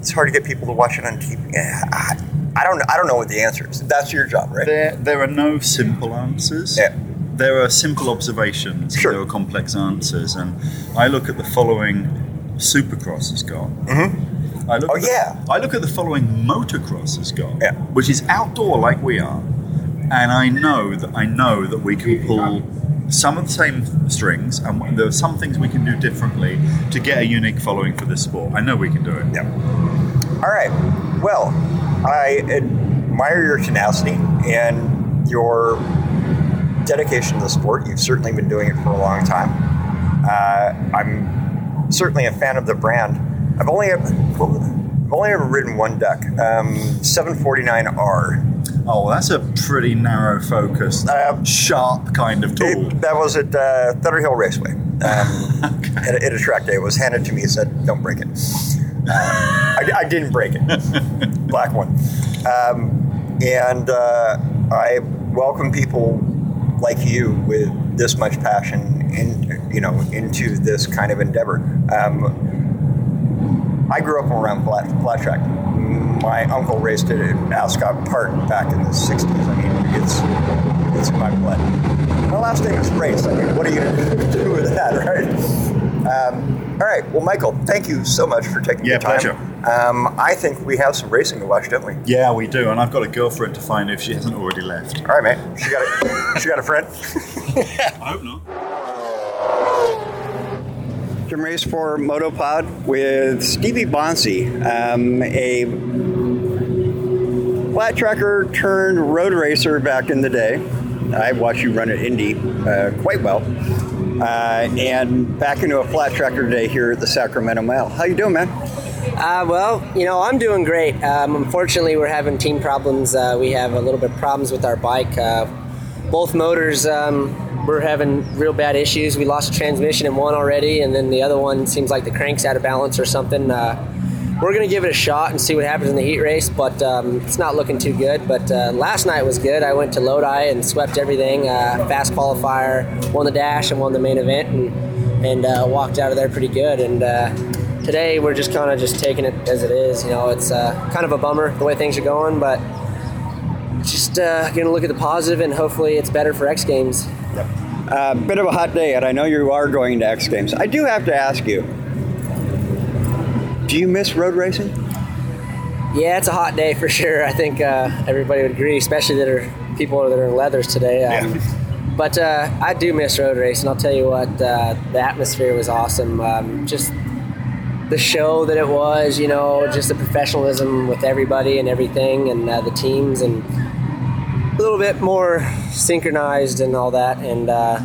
it's hard to get people to watch it on T V. I, I don't I don't know what the answer is. That's your job, right? There, there are no simple answers. Yeah. There are simple observations. Sure. And there are complex answers. And I look at the following Supercross has got. Mm-hmm. I look Oh, at the, yeah. I look at the following Motocross has got, Yeah. which is outdoor like we are. And I know that I know that we can pull some of the same strings, and there are some things we can do differently to get a unique following for this sport. I know we can do it. Yeah. All right. Well, I admire your tenacity and your dedication to the sport. You've certainly been doing it for a long time. Uh, I'm certainly a fan of the brand. I've only I've only ever ridden one deck, um, seven forty-nine R. Oh, that's a pretty narrow focused, Uh, sharp kind of tool. It, that was at uh, Thunder Hill Raceway. Um, Okay. at, a, at a track day. It was handed to me and said, don't break it. Uh, I, I didn't break it. Black one. Um, and uh, I welcome people like you with this much passion in, you know, into this kind of endeavor. Um, I grew up around flat, flat track. My uncle raced it at Ascot Park back in the sixties. I mean, it's it's in my blood. My last name is Race. I mean, what are you going to do with that, right? Um, all right. Well, Michael, thank you so much for taking Yeah, the time. pleasure. Um, I think we have some racing to watch, don't we? Yeah, we do, and I've got a girlfriend to find if she hasn't already left. All right, mate. She got a, she got a friend? I hope not. Jim Race for Motopod with Stevie Bonsi, um, a flat tracker turned road racer back in the day. I watched you run at Indy uh, quite well. Uh, and back into a flat tracker today here at the Sacramento Mile. How you doing, man? Uh, well, you know, I'm doing great. Um, unfortunately, we're having team problems. Uh, we have a little bit of problems with our bike. Uh, both motors, um, we're having real bad issues. We lost a transmission in one already, and then the other one seems like the crank's out of balance or something. Uh, we're going to give it a shot and see what happens in the heat race, but um, it's not looking too good. But uh, last night was good. I went to Lodi and swept everything. Uh, fast qualifier, won the dash, and won the main event, and, and uh, walked out of there pretty good. And uh, today we're just kind of just taking it as it is. You know, it's uh, kind of a bummer the way things are going, but just uh, going to look at the positive, and hopefully it's better for X Games. Yep. A uh, bit of a hot day, and I know you are going to X Games. I do have to ask you, do you miss road racing? Yeah, it's a hot day for sure. I think uh, everybody would agree, especially that are people that are in leathers today. Um, Yeah. But uh, I do miss road racing. I'll tell you what, uh, the atmosphere was awesome. Um, just the show that it was, you know, just the professionalism with everybody and everything, and uh, the teams, and a little bit more synchronized and all that, and uh,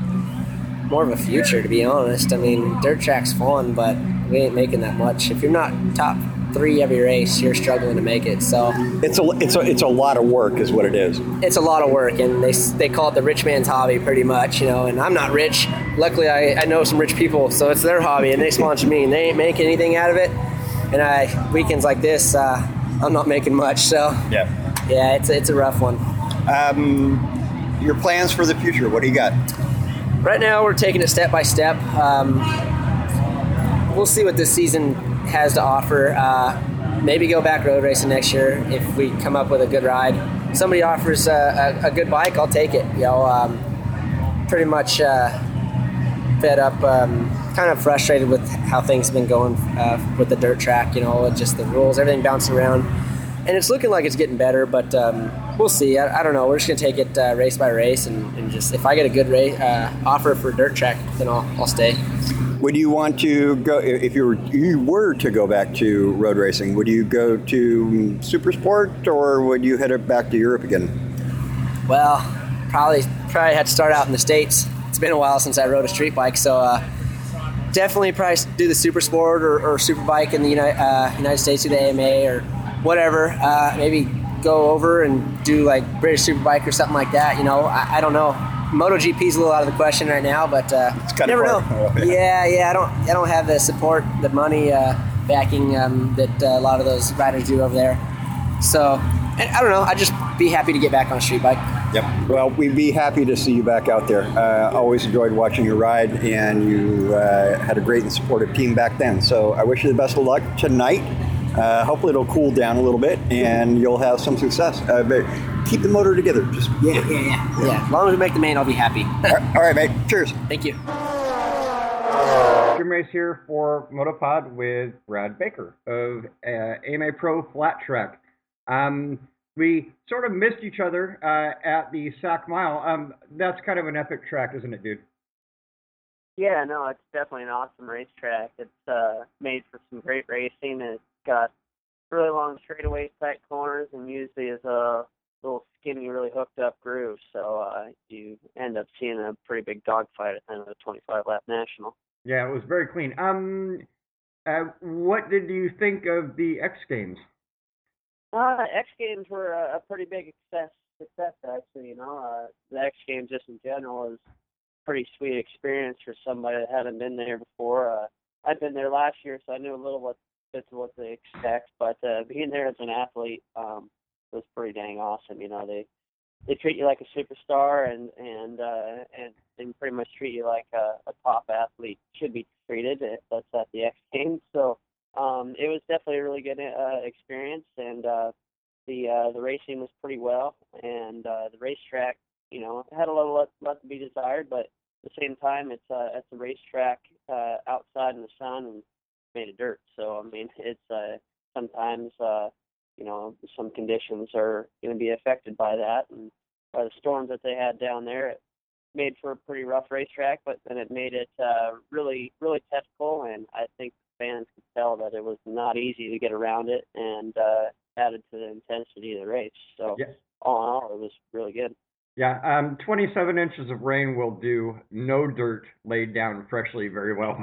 more of a future, to be honest. I mean, dirt track's fun, but we ain't making that much. If you're not top three every race, you're struggling to make it. So It's a it's a it's a lot of work, is what it is. it's a lot of work, and they they call it the rich man's hobby, pretty much, you know. And I'm not rich. Luckily, I, I know some rich people, so it's their hobby, and they sponsor me, and they ain't making anything out of it. And I weekends like this, uh, I'm not making much. So Yeah. yeah, it's it's a rough one. Um, your plans for the future? What do you got? Right now, we're taking it step by step. Um, we'll see what this season has to offer. Uh, maybe go back road racing next year if we come up with a good ride. Somebody offers a, a, a good bike, I'll take it. You know, um, pretty much uh, fed up, um, kind of frustrated with how things have been going uh, with the dirt track. You know, just the rules, everything bouncing around. And it's looking like it's getting better, but um, we'll see. I, I don't know. We're just going to take it uh, race by race, and, and just if I get a good race, uh, offer for dirt track, then I'll, I'll stay. Would you want to go, if you were you were to go back to road racing, would you go to Super Sport, or would you head it back to Europe again? Well, probably probably had to start out in the States. It's been a while since I rode a street bike, so uh, definitely probably do the Super Sport or, or Super Bike in the United, uh, United States, do the A M A or whatever. Uh, maybe go over and do like British Superbike or something like that. You know, I, I don't know. MotoGP is a little out of the question right now, but uh, It's kinda never know. far. Yeah, yeah. I don't, I don't have the support, the money uh, backing um, that uh, a lot of those riders do over there. So, and I don't know. I'd just be happy to get back on a street bike. Yep. Well, we'd be happy to see you back out there. Uh, always enjoyed watching you ride, and you uh, had a great and supportive team back then. So I wish you the best of luck tonight. Uh, hopefully it'll cool down a little bit and you'll have some success. Uh, but keep the motor together. Just yeah, yeah, yeah, yeah. As long as we make the main, I'll be happy. All right, mate. Cheers. Thank you. Jim Race here for Motopod with Brad Baker of uh, A M A Pro Flat Track. Um, we sort of missed each other uh, at the Sac Mile. Um, that's kind of an epic track, isn't it, dude? Yeah, no, it's definitely an awesome racetrack. It's uh, made for some great racing. It's got really long straightaways, tight corners, and usually is a little skinny, really hooked up groove. So uh, you end up seeing a pretty big dogfight at the end of the twenty-five lap national. Yeah, it was very clean. Um, uh, what did you think of the X Games? Uh, X Games were a, a pretty big success, success actually. You know, uh, the X Games just in general is a pretty sweet experience for somebody that hadn't been there before. Uh, I'd been there last year, so I knew a little what bits of what they expect. But uh, being there as an athlete um, was pretty dang awesome. You know, they they treat you like a superstar, and and uh, and and pretty much treat you like a, a top athlete should be treated. That's at the X Games. So. Um, it was definitely a really good uh, experience, and uh, the uh, the racing was pretty well, and uh, the racetrack, you know, had a little lot, lot to be desired, but at the same time, it's uh, it's a racetrack uh, outside in the sun and made of dirt. So I mean, it's uh, sometimes uh, you know some conditions are going to be affected by that, and by the storms that they had down there. It made for a pretty rough racetrack, but then it made it uh, really really testable, and I think fans could tell that it was not easy to get around it, and uh, added to the intensity of the race. So yeah. all in all, it was really good. Yeah, um, twenty-seven inches of rain will do no dirt laid down freshly very well.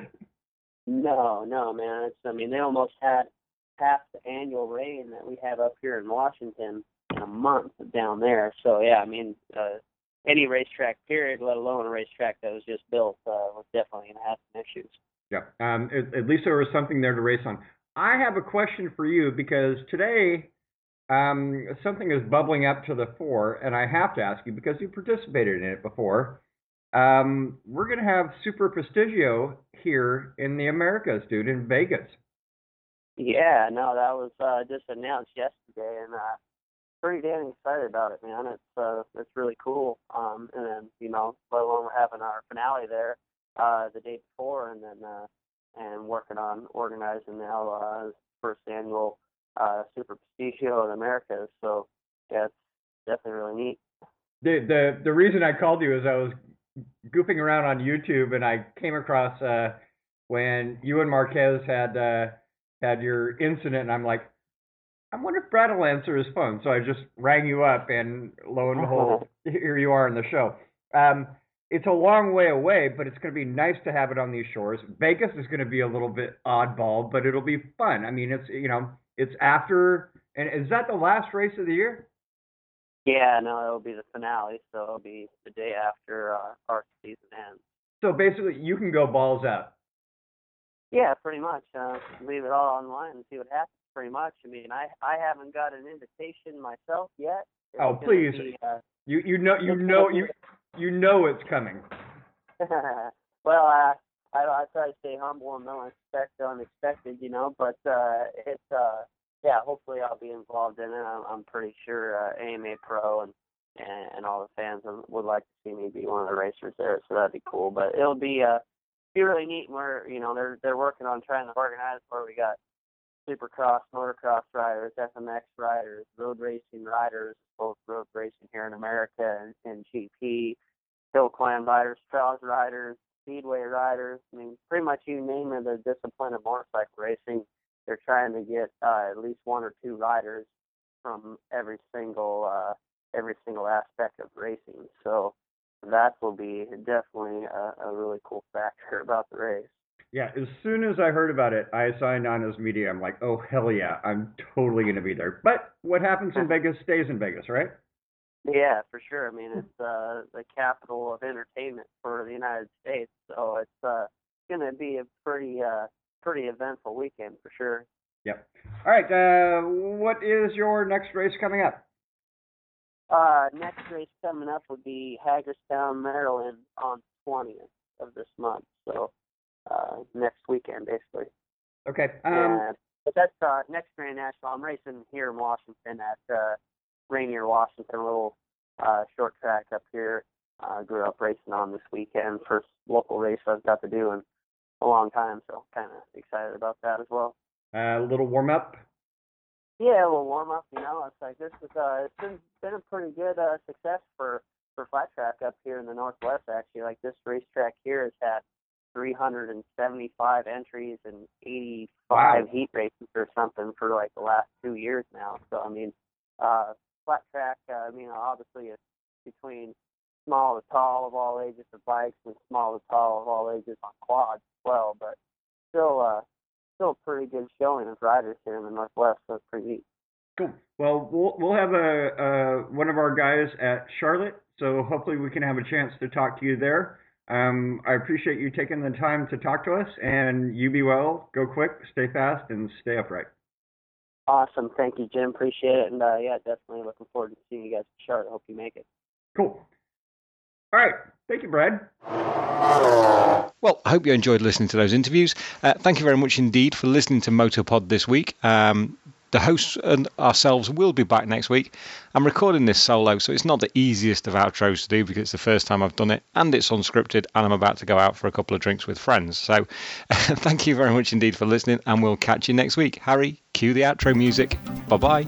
no, no, man. It's, I mean, they almost had half the annual rain that we have up here in Washington in a month down there. So, yeah, I mean, uh, any racetrack period, let alone a racetrack that was just built, uh, was definitely going to have some issues. Yeah, um, at, at least there was something there to race on. I have a question for you because today um, something is bubbling up to the fore, and I have to ask you because you participated in it before. Um, we're going to have Super Prestigio here in the Americas, dude, in Vegas. Yeah, no, that was uh, just announced yesterday, and uh, pretty damn excited about it, man. It's uh, it's really cool. Um, and then, you know, let alone we're having our finale there. Uh, the day before, and then uh, and working on organizing now uh, first annual uh, Super Prestigio in America. So yeah, it's definitely really neat. The the the reason I called you is I was goofing around on YouTube and I came across uh, when you and Marquez had uh, had your incident, and I'm like, I wonder if Brad will answer his phone. So I just rang you up, and lo and behold, here you are in the show. Um, It's a long way away, but it's going to be nice to have it on these shores. Vegas is going to be a little bit oddball, but it'll be fun. I mean, it's, you know, it's after, and is that the last race of the year? Yeah, no, it'll be the finale, so it'll be the day after uh, our season ends. So basically, you can go balls out. Yeah, pretty much. Uh, leave it all online and see what happens, pretty much. I mean, I, I haven't got an invitation myself yet. It's oh, please. Be, uh, you you know, you know, you... You know it's coming. well, uh, I I try to stay humble and don't expect the unexpected, you know. But uh, it's uh, yeah. Hopefully, I'll be involved in it. I'm, I'm pretty sure uh, A M A Pro and, and and all the fans would like to see me be one of the racers there, so that'd be cool. But it'll be uh, be really neat. Where you know they're they're working on trying to organize where we got Supercross, motocross riders, F M X riders, road racing riders, both road racing here in America and, and G P. Hill climb riders, trials riders, speedway riders. I mean, pretty much you name it, the discipline of motorcycle racing. They're trying to get uh, at least one or two riders from every single uh, every single aspect of racing. So that will be definitely a, a really cool factor about the race. Yeah, as soon as I heard about it, I signed on as media. I'm like, oh, hell yeah, I'm totally going to be there. But what happens in Vegas stays in Vegas, right? Yeah, for sure. I mean, it's uh, the capital of entertainment for the United States, so it's uh, going to be a pretty, uh, pretty eventful weekend for sure. Yep. All right. Uh, what is your next race coming up? Uh, next race coming up would be Hagerstown, Maryland, on twentieth of this month. So uh, next weekend, basically. Okay. Um, and but that's uh, next Grand National. I'm racing here in Washington at uh, Rainier, Washington, a little uh, short track up here. I uh, grew up racing on this weekend. First local race I've got to do in a long time, so kind of excited about that as well. Uh, a little warm up. Yeah, a little warm up. You know, it's like this is uh, it's been been a pretty good uh, success for for flat track up here in the Northwest. Actually, like this racetrack here has had three hundred seventy-five entries and eighty-five wow. heat races or something for like the last two years now. So I mean, uh, flat track. Uh, I mean, obviously it's between small to tall of all ages of bikes and small to tall of all ages on quads as well. But still, uh, still a pretty good showing of riders here in the Northwest. So it's pretty neat. Cool. Well, we'll we'll have a uh, one of our guys at Charlotte, so hopefully we can have a chance to talk to you there. Um, I appreciate you taking the time to talk to us, and you be well, go quick, stay fast, and stay upright. Awesome. Thank you, Jim. Appreciate it. And, uh, yeah, definitely looking forward to seeing you guys at Charlotte. Hope you make it. Cool. All right. Thank you, Brad. Well, I hope you enjoyed listening to those interviews. Uh, thank you very much indeed for listening to Motopod this week. Um, The hosts and ourselves will be back next week. I'm recording this solo, so it's not the easiest of outros to do because it's the first time I've done it, and it's unscripted, and I'm about to go out for a couple of drinks with friends. So thank you very much indeed for listening, and we'll catch you next week. Harry, cue the outro music. Bye-bye.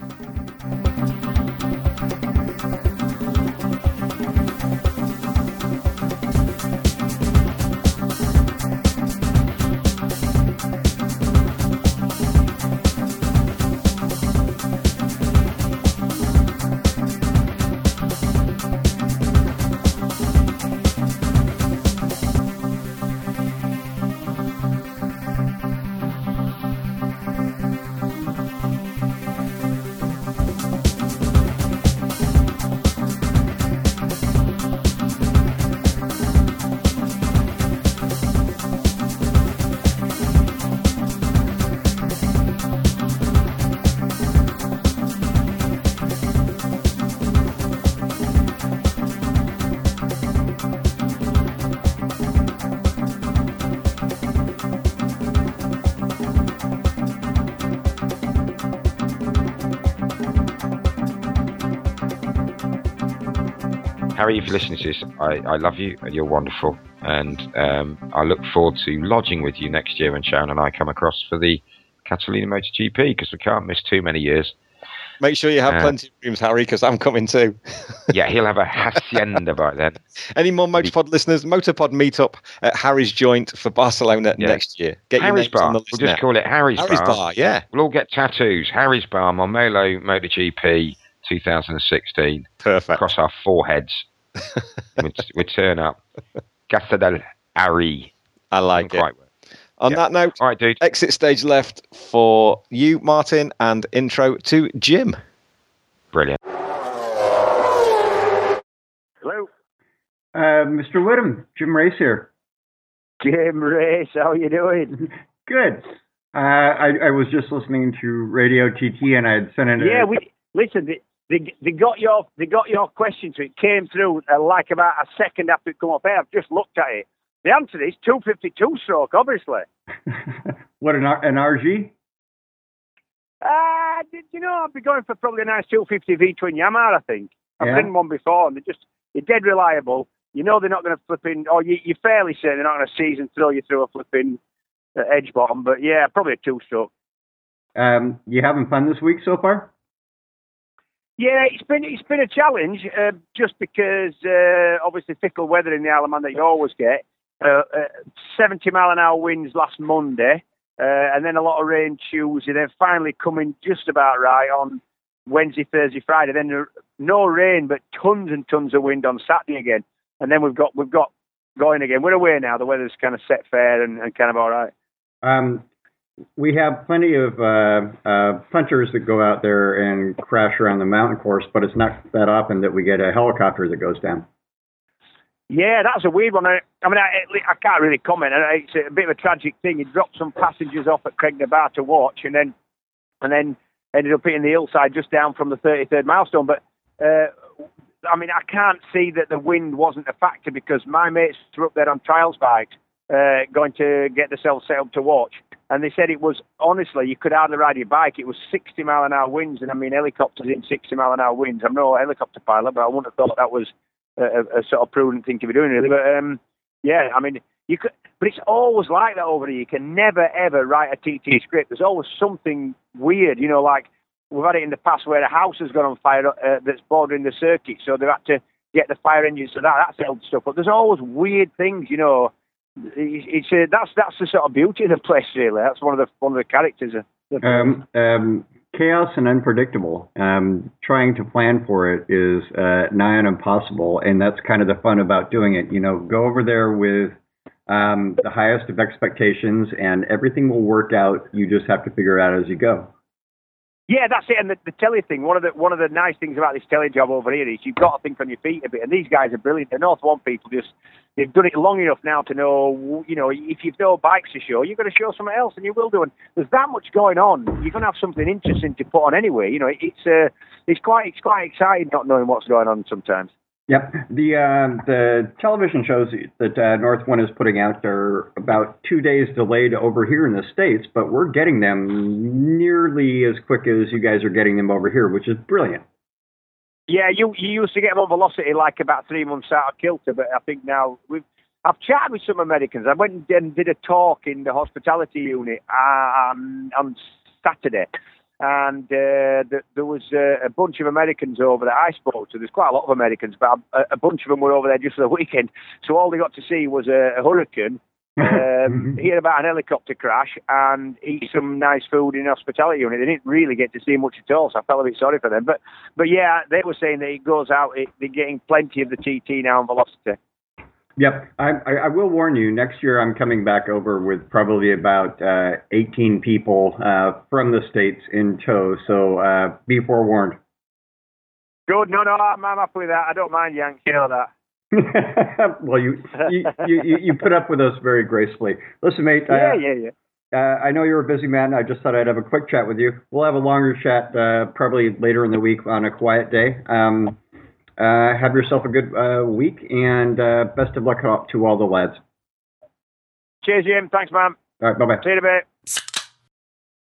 Harry, if you're listening to this, I, I love you and you're wonderful. And um, I look forward to lodging with you next year when Sharon and I come across for the Catalina MotoGP, because we can't miss too many years. Make sure you have uh, plenty of rooms, Harry, because I'm coming too. Yeah, he'll have a hacienda by then. Any more Motopod he, listeners? Motopod meetup at Harry's Joint for Barcelona yeah. next year. Get Harry's your Bar. On the list we'll just now. call it Harry's, Harry's Bar. Bar. Yeah. We'll all get tattoos. Harry's Bar, Momelo MotoGP twenty sixteen. Perfect. Across our foreheads. we'd, we'd turn up. Casa del Harry. I like it. Quite well. On yeah. that note, all right, dude. Exit stage left for you, Martin, and intro to Jim. Brilliant. Hello. Uh, Mister Whittam, Jim Race here. Jim Race, how you doing? Good. Uh, I, I was just listening to Radio T T, and I had sent in. Yeah, a, we listen. They, they they got your they got your question, so it came through uh, like about a second after it come up. I've just looked at it. The answer is two fifty-two stroke, obviously. What, an, an R G? Uh, you know, I'd be going for probably a nice two fifty V-twin Yamaha, I think. I've yeah. ridden one before, and they're just, they're dead reliable. You know they're not going to flip in, or you, you're fairly certain they're not going to seize and throw you through a flipping uh, edge bottom, but yeah, probably a two-stroke. Um, you having fun this week so far? Yeah, it's been it's been a challenge, uh, just because uh, obviously fickle weather in the Isle of Man that you always get. Uh, uh, seventy mile an hour winds last Monday, uh, and then a lot of rain Tuesday, then finally coming just about right on Wednesday, Thursday, Friday. Then uh, no rain, but tons and tons of wind on Saturday again. And then we've got we've got going again. We're away now. The weather's kind of set fair and, and kind of all right. Um, we have plenty of uh, uh, punters that go out there and crash around the mountain course, but it's not that often that we get a helicopter that goes down. Yeah, that's a weird one. I, I mean, I, I can't really comment. It's a bit of a tragic thing. He dropped some passengers off at Craignabar to watch, and then and then ended up hitting the hillside just down from the thirty-third milestone. But uh, I mean, I can't see that the wind wasn't a factor, because my mates were up there on trials bikes, uh, going to get themselves set up to watch, And they said it was, honestly, you could hardly ride your bike. It was sixty mile an hour winds. And I mean, helicopters in sixty mile an hour winds. I'm no helicopter pilot, but I wouldn't have thought that was a, a, a sort of prudent thing to be doing, really. But um, yeah, I mean, you could, but it's always like that over here. You can never, ever write a T T script. There's always something weird, you know, like we've had it in the past where a house has gone on fire uh, that's bordering the circuit. So they've had to get the fire engines to that. That's held stuff. But there's always weird things, you know. It's, it's uh, that's that's the sort of beauty of the place, really. That's one of the one of the characters. Of the um, um, chaos and unpredictable. Um, trying to plan for it is uh, nigh on impossible, and that's kind of the fun about doing it. You know, go over there with um, the highest of expectations, and everything will work out. You just have to figure it out as you go. Yeah, that's it. And the, the telly thing, one of the one of the nice things about this telly job over here is you've got to think on your feet a bit. And these guys are brilliant. The North One people just, they've done it long enough now to know, you know, if you've no bikes to show, you're going to show something else, and you will do. And there's that much going on. You're going to have something interesting to put on anyway. You know, it's uh, it's quite it's quite exciting not knowing what's going on sometimes. Yep. The uh, the television shows that uh, North One is putting out are about two days delayed over here in the States, but we're getting them nearly as quick as you guys are getting them over here, which is brilliant. Yeah, you you used to get them on Velocity like about three months out of kilter, but I think now we've. I've chatted with some Americans. I went and did a talk in the hospitality unit um, on Saturday. And uh, th- there was uh, a bunch of Americans over that I spoke to. There's quite a lot of Americans, but a, a bunch of them were over there just for the weekend. So all they got to see was a, a hurricane, um, hear about an helicopter crash, and eat some nice food in the hospitality unit. They didn't really get to see much at all, so I felt a bit sorry for them. But but yeah, they were saying that it goes out, it, they're getting plenty of the T T now on Velocity. Yep. I, I, I will warn you, next year I'm coming back over with probably about uh, eighteen people uh, from the States in tow, so uh, be forewarned. Good. No, no, I'm, I'm up with that. I don't mind, Yank. You know that. Well, you, you, you, you put up with us very gracefully. Listen, mate. Yeah, uh, yeah, yeah. Uh, I know you're a busy man. I just thought I'd have a quick chat with you. We'll have a longer chat uh, probably later in the week on a quiet day. Um, Uh, have yourself a good uh, week, and uh, best of luck to all the lads. Cheers, Jim. Thanks, man. All right, bye-bye. See you in a bit.